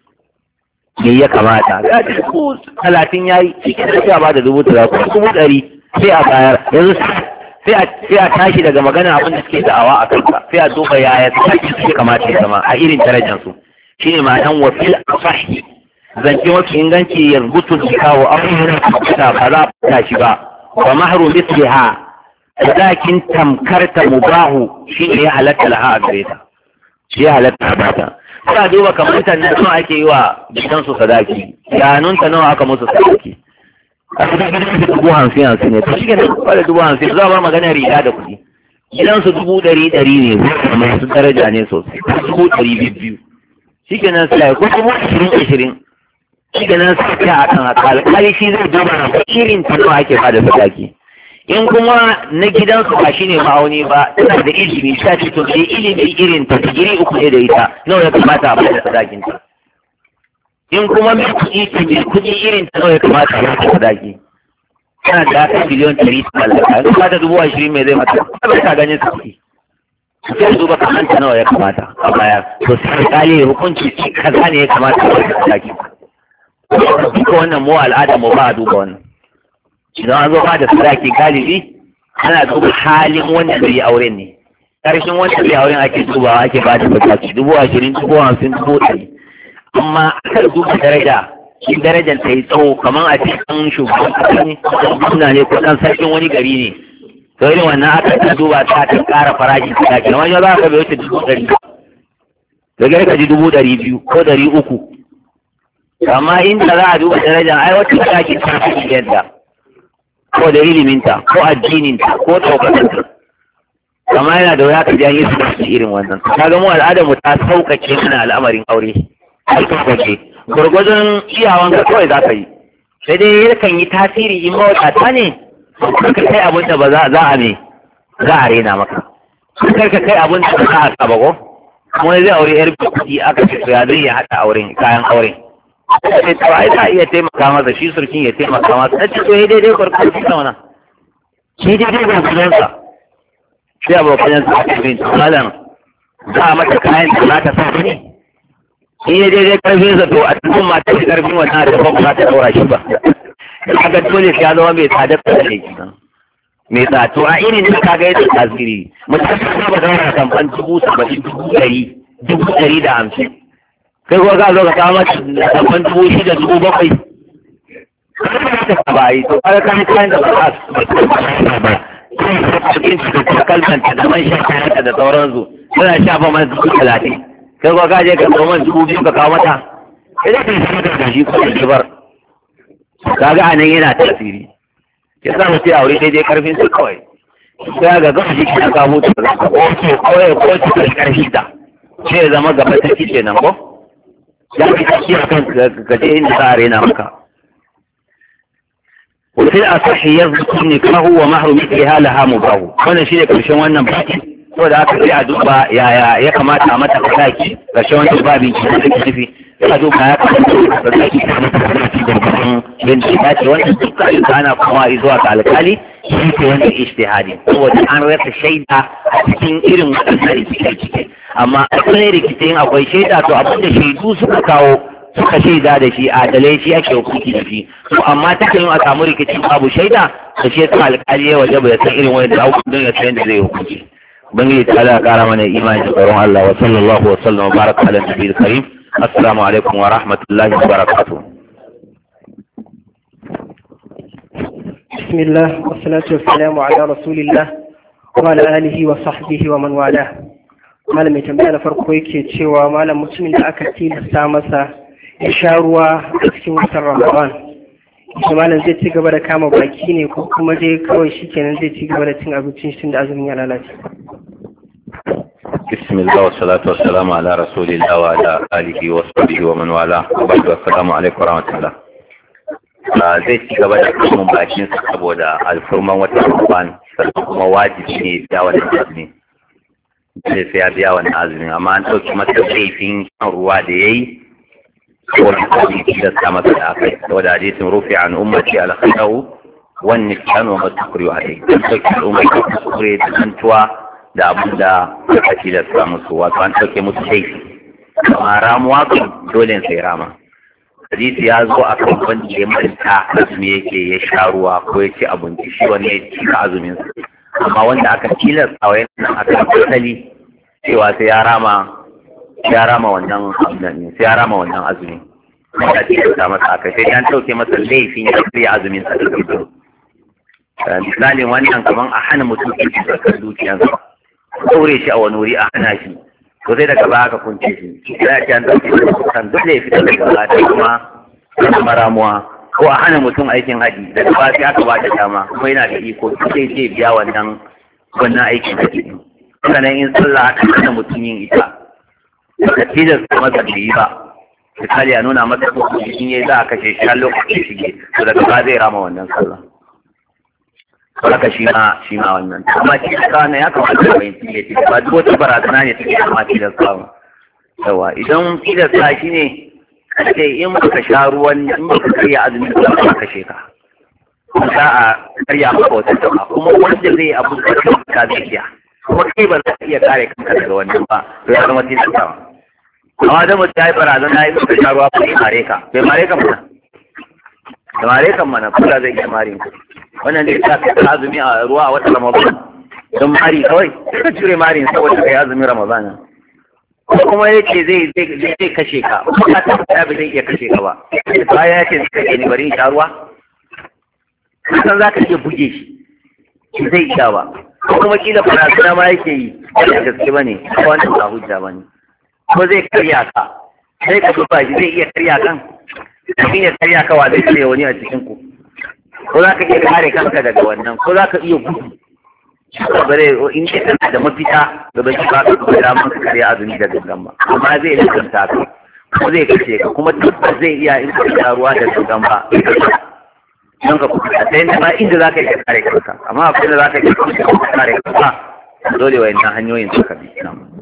me ya kamata za ta ku 30 ya yi shi ke da ba da 100 ko 100 sai a bayar yanzu sai a tashi daga magana abin da suke da'awa a kanka sai a duba yaya tsaki suke kamata ya zama a irin darajansu shine ma'anan wafil asahi zance mafi inganci ya rubutu da kawo abubuwan da ba za a fita shi ba wa mahru misliha sadakin tamkarta mubahu shi ne ya halatta laha a gare ta shi ya halatta a bata sai a duba kamar ta nawa ake yi wa gidansu sadaki yanunta nawa aka musu sadaki a cikin gidan su 50,000 ne to shi ke nan kwada 50,000 za a bar magana riga da kuɗi gidansu 100,000 ne zuwa masu daraja ne sosai 200,000 shi ke nan sai ko 20,000 shi ke nan sai a kan haka alƙali shi zai duba na irin ta nawa ake bada sadaki in kuma na gidansu ba shi ne ma'auni ba tana da ilimi ta ce to sai ilimi irin ta digiri 3 ne da ita nawa ya kamata a bada sadakinta in kuma mai kuɗi ta mai kuɗi irin ta nawa ya kamata a bada sadaki tana da aka biliyon 100 ta mallaka in kuma ta 20,000 mai zai mata ba ta ganin su kuɗi sai duba kamar ta nawa ya kamata a baya to sai kale hukunci kaza ne ya kamata a bada sadaki duka wannan mu al'ada mu ba a duba wannan idan an zo ba da sadaki galibi ana duba halin wanda zai yi auren ne ƙarshen wanda zai auren ake dubawa ake ba da sadaki 20,000 50,000 100,000 amma aka duba daraja shi darajar ta yi tsawo kamar a cikin shugaban kasa ne gwamna ne ko ɗan sarkin wani gari ne to irin wannan aka ta duba ta ƙara farashin sadaki na wani za ka bai wuce 100,000 da gari ka ji 200,000 ko 300 amma inda za a duba darajar ai wata sadaki ta fi yadda ko da iliminta ko addininta ko ɗaukatarta kama yana da wuya ka ji an yi su irin wannan ta ga mu al'adar mu ta sauƙaƙe mana al'amarin aure ta sauƙaƙe gwargwadon iyawan ka kawai za ka yi sai dai yakan yi tasiri in mawadata ne ka kai abin da ba za a rena maka, kar ka kai abin da ba za a saba ko wani zai aure yar kuɗi aka ce ya zai ya haɗa auren kayan auren sai to ai za a iya taimaka masa shi surkin ya taimaka masa ta ce to ya daidai gwargwadon shi wannan shi daidai gwargwadon sa sai abokan sa aka bin malam za a mata kayan da za ta sa ne in ya daidai karfin sa to a cikin mata shi karfin wannan da ba za ta daura shi ba kaga dole sai ya zama mai tsadar da ne mai tsato a irin da kaga yadda tasiri mutum ta ba daura kamfan 70,000 150 kai kuwa ka zo ka kawo mata kamfan 6,000 7,000 ba yi to kaga kan kayan da ba ba cikin cikin kalmanta da man shakayanta da sauransu suna shafa man 30,000 kai kuwa ka je ka kawo man 2,000 ka kawo mata idan ka yi sama da shi ko da kibar kaga anan yana tasiri ya sa mutum aure daidai karfin su kawai sai ga gaba shi kina ka mutu da ka ko ce karfi ta sai ya zama gaba ta kice nan ko ya ki tafi akan gaje inda za a rena maka wa fil asahi yazkur nikahu wa mahru mithliha laha mubahu wannan shine karshen wannan baki saboda haka sai a duba yaya ya kamata a mata kasaki karshen wannan babin ki da nufi ya duba ya kamata da zaki ta mata kasaki da gurin yadda ya ce wannan duk ayyuka ana kuma zuwa ga alkali shi ke wani ijtihadi saboda an rasa shaida a cikin irin waɗannan rikice amma a cikin rikicin akwai shaida to abin da shaidu suka kawo suka shaida da shi adalai shi ake hukunci da shi to amma ta kan a samu rikicin babu shaida da shi yasa alkali ya waje bai san irin wani da hukuncin ya san da zai hukunci ubangiji ta Allah kara mana imani da tsaron Allah wa sallallahu wa sallam wa baraka ala nabiyil karim assalamu alaikum wa rahmatullahi wa barakatuh. بسم الله والصلاة والسلام على رسول الله وعلى آله وصحبه ومن والاه. malam mai tambaya na farko yake cewa malam mutumin da aka tilasta masa ya sha ruwa a cikin watan Ramadan shi malam zai ci gaba da kama baki ne ko kuma dai kawai shikenan zai ci gaba da cin abincin shi da azumin ya lalace. bismillah wa salatu wa salamu ala rasulillah wa ala alihi wa sahbihi wa man wala wa ba'du assalamu alaikum wa rahmatullah. Zai ci gaba da kamun bakin sa saboda alfurman watan Ramadan sannan kuma wajibi ne biya wannan azumi sai ya biya wannan azumi amma an ɗauki masa laifin shan ruwa da yayi ko da ta masa da akai saboda hadisin rufi an ummati al-khayru wan nisyan wa masukri wa alai an ɗauki al'umma ta kuskure da tantuwa da abin da aka tilasta musu wato an ɗauke musu laifi amma ramuwa kan dole sai rama. Hadisi ya zo a kan wanda ya manta azumi yake ya sha ruwa ko ya ci abinci shi wani ya cika azumin sa amma wanda aka tilasta wa yana aka asali cewa sai ya rama wannan azumi sai ya rama wannan azumi wanda tilasta masa aka sai an dauke masa laifin ya kai azumin sa da gido misalin wannan kaman a hana mutum ya ci zakar dukiyarsa kore shi a wani wuri a hana shi to sai daga baya ka kunce shi sai ya an dauke kan dole ya fita daga salati kuma yana ramuwa ko a hana mutum aikin haji daga baya sai aka ba da dama kuma yana da iko sai zai biya wannan aikin haji sannan in sallah aka hana mutum yin ita daga tilasta masa da yi ba misali a nuna masa ko in yayi za a kashe shi har lokacin shige to daga baya zai rama wannan sallah haka shi ma wannan amma shi ka ne ya kamata ka bayyana shi ba duk wata barazana ne take amma shi da samu yawa idan shi da sa shi ne kace in baka sha ruwan in baka karya azumi da ka kashe ka za a karya maka wata jama'a kuma wanda zai abu da ka zai iya kuma kai ba za ka iya kare kanka daga wannan ba to ya zama tilastawa amma da mutum ya yi barazana ya yi baka sha ruwa ba ya mare ka bai mare ka mana da mare kan mana kula zai iya mare ka wannan da ya sa azumi a ruwa a wata Ramadan don mari kawai ka cire marin saboda kai azumi Ramadan kuma yake zai kashe ka kuma ka tabbata ba zai iya kashe ka ba bayan yake zai kashe ni bari in sha ruwa san za ka iya buge shi zai iya ba kuma kila barazana ma yake yi ba da gaske ba ne ba wannan ba hujja ba ne ko zai karya ka sai ka duba shi zai iya karya kan sai ya karya ka wa zai karya wani a cikin ku ko za ka iya kare kanka daga wannan ko za ka iya gudu bare in ka tana da mafita da bai ba ka kuma da maka kare azumi da gangan ba amma zai lantanta ka ko zai kace ka kuma tabbas zai iya in ka sha ruwa da gangan ba don ka kuka sai na ba inda za ka yi kare kanka amma akwai da za ka yi kare kanka dole wa yana hanyoyin suka bi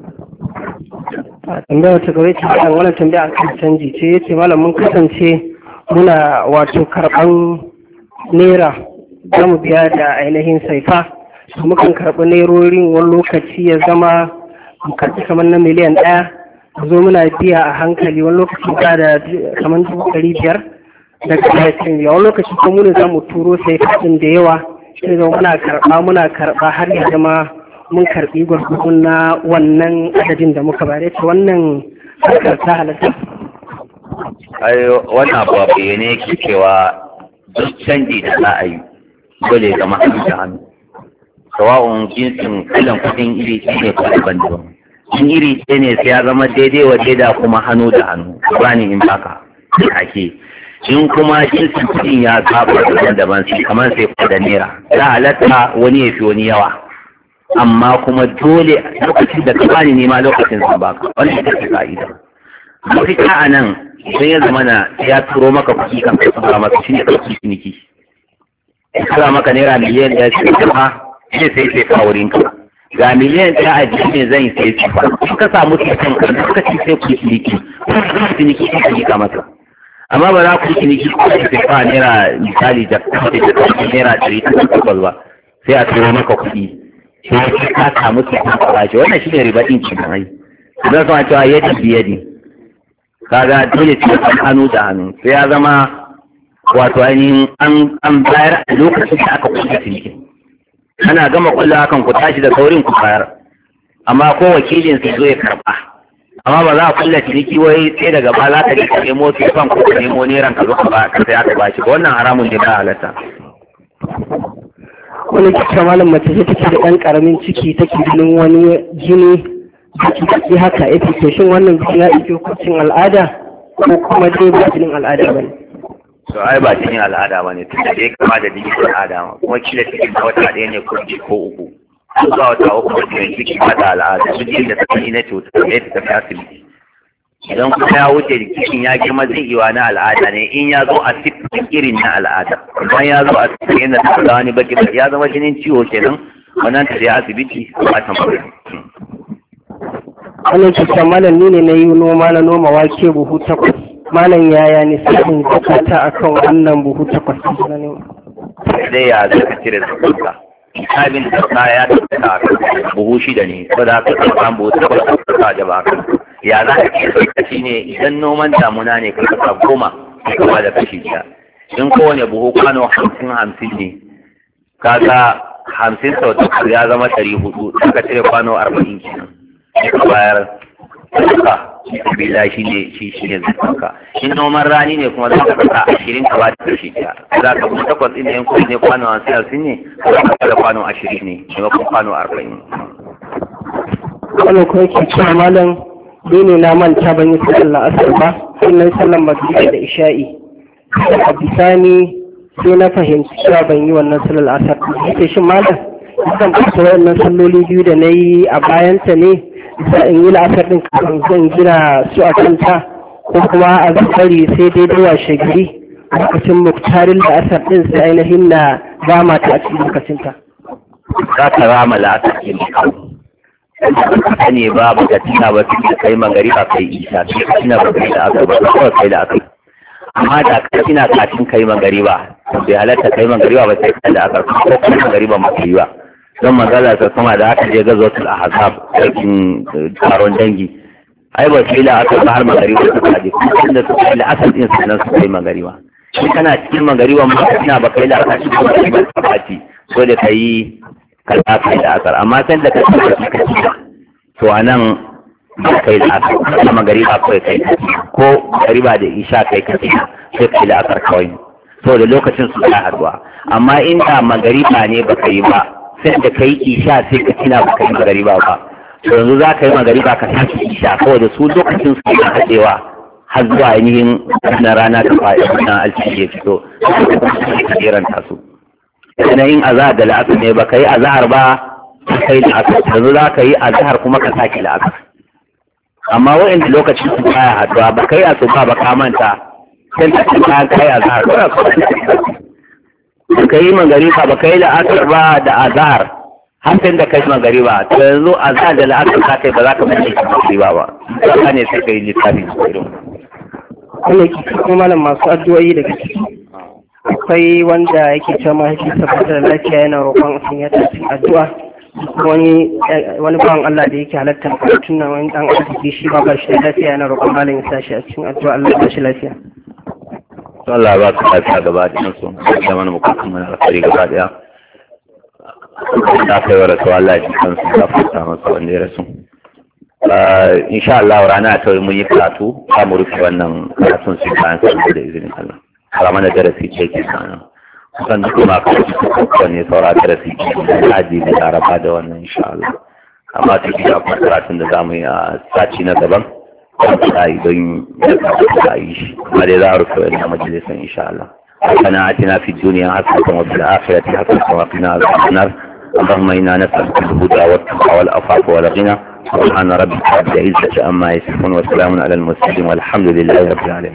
tambaya ta gaba ce wannan tambaya a kan canji ce yace malam mun kasance muna wato karban naira za mu biya da ainihin saifa su mukan karɓi nairorin wani lokaci ya zama mu karɓi kamar na miliyan 1 zo muna biya a hankali wani lokaci ba da kamar 500 daga bayan wani lokaci ko mu ne za mu turo saifa ɗin da yawa sai zama muna karɓa har ya zama mun karɓi gwargwadon na wannan adadin da muka bare ta wannan harkar ta halatta. Ai wannan abu abu ne yake cewa duk canji da za a yi dole zama hannu da hannu. Sawa'un jinsin kalan kuɗin iri ce ne ko daban-daban. In iri ce ne sai ya zama daidai wa daida kuma hannu da hannu. Bani in baka ake. In kuma jinsin kuɗin ya saba daban-daban sai kamar sai da naira. Ya halatta wani ya fi wani yawa. Amma kuma dole lokacin da ka bani nema lokacin sa baka wannan ita ce ka'ida. Mafita a nan idan ya zama na ya turo maka kuɗi kan ka tura maka shi ne ɗauki ciniki. Ya tura maka naira miliyan ɗaya sai ka sai ka wurin ka. Ga miliyan ɗaya a jiki ne zan yi sai cifa. In ka samu cikin ka lokaci sai ku ciniki. Kuma ka ciniki sai ka jika masa. Amma ba za ku ciniki ko sai ka naira misali da naira 100 ba sai a turo maka kuɗi. Sai ka samu cikin farashi wannan shi ne riba ɗin cikin ai idan kuma cewa yadi biyadi kaga dole ce hannu da hannu sai ya zama wato ainihin an bayar a lokacin da aka kulle ciniki ana gama kulle hakan ku tashi da saurin ku bayar amma ko wakilin sai zo ya karba amma ba za a kulle ciniki wai sai daga ba za ka je ka nemo tufan ko ka nemo neran ka zo ka ba ka sai aka bashi ba wannan haramun ne ba halatta. Wani kisa malam mace ce take da ɗan ƙaramin ciki take ganin wani jini da haka ya fito shin wannan jini ya ɗauki hukuncin al'ada ko kuma dai ba jinin al'ada ba ne? To ai ba jinin al'ada ba ne tun da ya kama da jinin al'ada ma kuma kila cikin da wata ɗaya ne ko uku zuwa wata uku da jinin ciki ba da al'ada su jinin da ta yi na cuta ya ta tafi asibiti. Idan kuma ya wuce cikin ya girma zai iya na al'ada ne in ya zo a siffin irin na al'ada idan ya zo a siffin inda ta da wani baki ya zama jinin ciwo kenan wannan ta je asibiti a tambaye. Wannan cutar malam ni ne na yi noma na noma wake buhu 8 malam yaya ne sabon zakata akan wannan buhu 8 na nema. Sai ya zaka cire zakata. Abin da ya tabbata buhu 6 ne saboda haka kan buhu 8 da ba ya za ka ke sauka shi ne idan noman damuna ne ka kasa 10 kuma da kashi 5 in kowane buhu kwano 50 ne kaga 50 sau da ya zama 400 suka cire kwano 40 kenan ka bayar suka bila shi ne zuka in noman rani ne kuma za ka kasa 20 ka ba da kashi 1 za ka kuma 8 ɗin da yanku ne kwano 50 ne za ka kada kwano 20 ne maimakon kwano 40. Wannan kuma ke cewa malam ne na manta ban yi sallar asar ba sannan sallar magriba da isha'i a bisani sai na fahimci cewa ban yi wannan sallar asar ba sai shin malam zan fasa wayannan salloli biyu da na yi a bayanta ne za in yi la'asar din kafin zan gina su a kanta ko kuma a zakari sai daidai washe gari a lokacin muktarin la'asar din sai ainihin na rama ta a cikin lokacinta. Za ka rama la'asar din ka ne ba ba ka tuna ba sai kai magari ba kai isa sai ka tuna ba kai da aka ba kawai kai da aka amma da ka tuna kafin kai magari ba bai halatta kai magari ba sai kai da aka ko kai magari ba mu yi ba don magana ta sama da aka je gazotul ahzab cikin taron dangi ai ba sai da aka ba har magari ba su kaje kuma da su kai da asal din sannan su kai magari ba shi kana cikin magari ba ma tuna ba kai da aka ci ba so da kai ka kai da asar amma san da ka ci to anan ba kai da asar kuma magariba kawai kai ko magariba da isha kai ka ci sai kai da asar kawai so da lokacin su ya haduwa amma inda magariba ne ba kai ba sai da kai isha sai ka tina ba kai magariba ba to yanzu za ka yi magariba ka sake isha kawai da su lokacin su ya hadewa har zuwa ainihin na rana ta faɗi wannan alfiye ya fito sai ka jeranta su yanayin azahar da la'asar ne ba ka yi azahar ba kai la'asar yanzu za ka yi azahar kuma ka sake la'asar amma wa'inda lokacin su baya haduwa ba kai asuba ba ka manta sai ka ci bayan kai azahar ko ka yi magariba ba ka yi la'asar ba da azhar hakan da kai magariba to yanzu azhar da la'asar ka kai ba za ka mai magariba ba ka ne sai ka yi littafi irin kuma yake kuma malam masu addu'o'i daga ciki akwai wanda yake cewa mahaifinsa ba da lafiya yana roƙon sun ya tafi addu'a wani bawan Allah da yake halartar karatun nan wani dan arziki shi ba shi da lafiya yana roƙon malam ya sashi a cikin addu'a Allah ya shi lafiya to Allah ba ka lafiya gaba da su da mana mukamin mana alƙari gaba daya ta kai wa rasu Allah ya kan su da fata masa wanda ya rasu insha Allah rana ta mun yi karatu za mu rufe wannan karatun su bayan sallah da izinin Allah har mana darasi ce ke sana kusan duk ma ka ne saura darasi da haji da laraba da wannan insha Allah amma ta fi akwai karatun da za mu yi a sati na gaban da yi don da yi shi amma dai za a rufe wannan majalisar insha Allah ربنا آتنا في الدنيا حسنة وفي الآخرة حسنة وقنا عذاب النار اللهم إنا نسألك الهدى والتقى والعفاف والغنى سبحان ربك رب العزة عما يصفون وسلام على المرسلين والحمد لله رب العالمين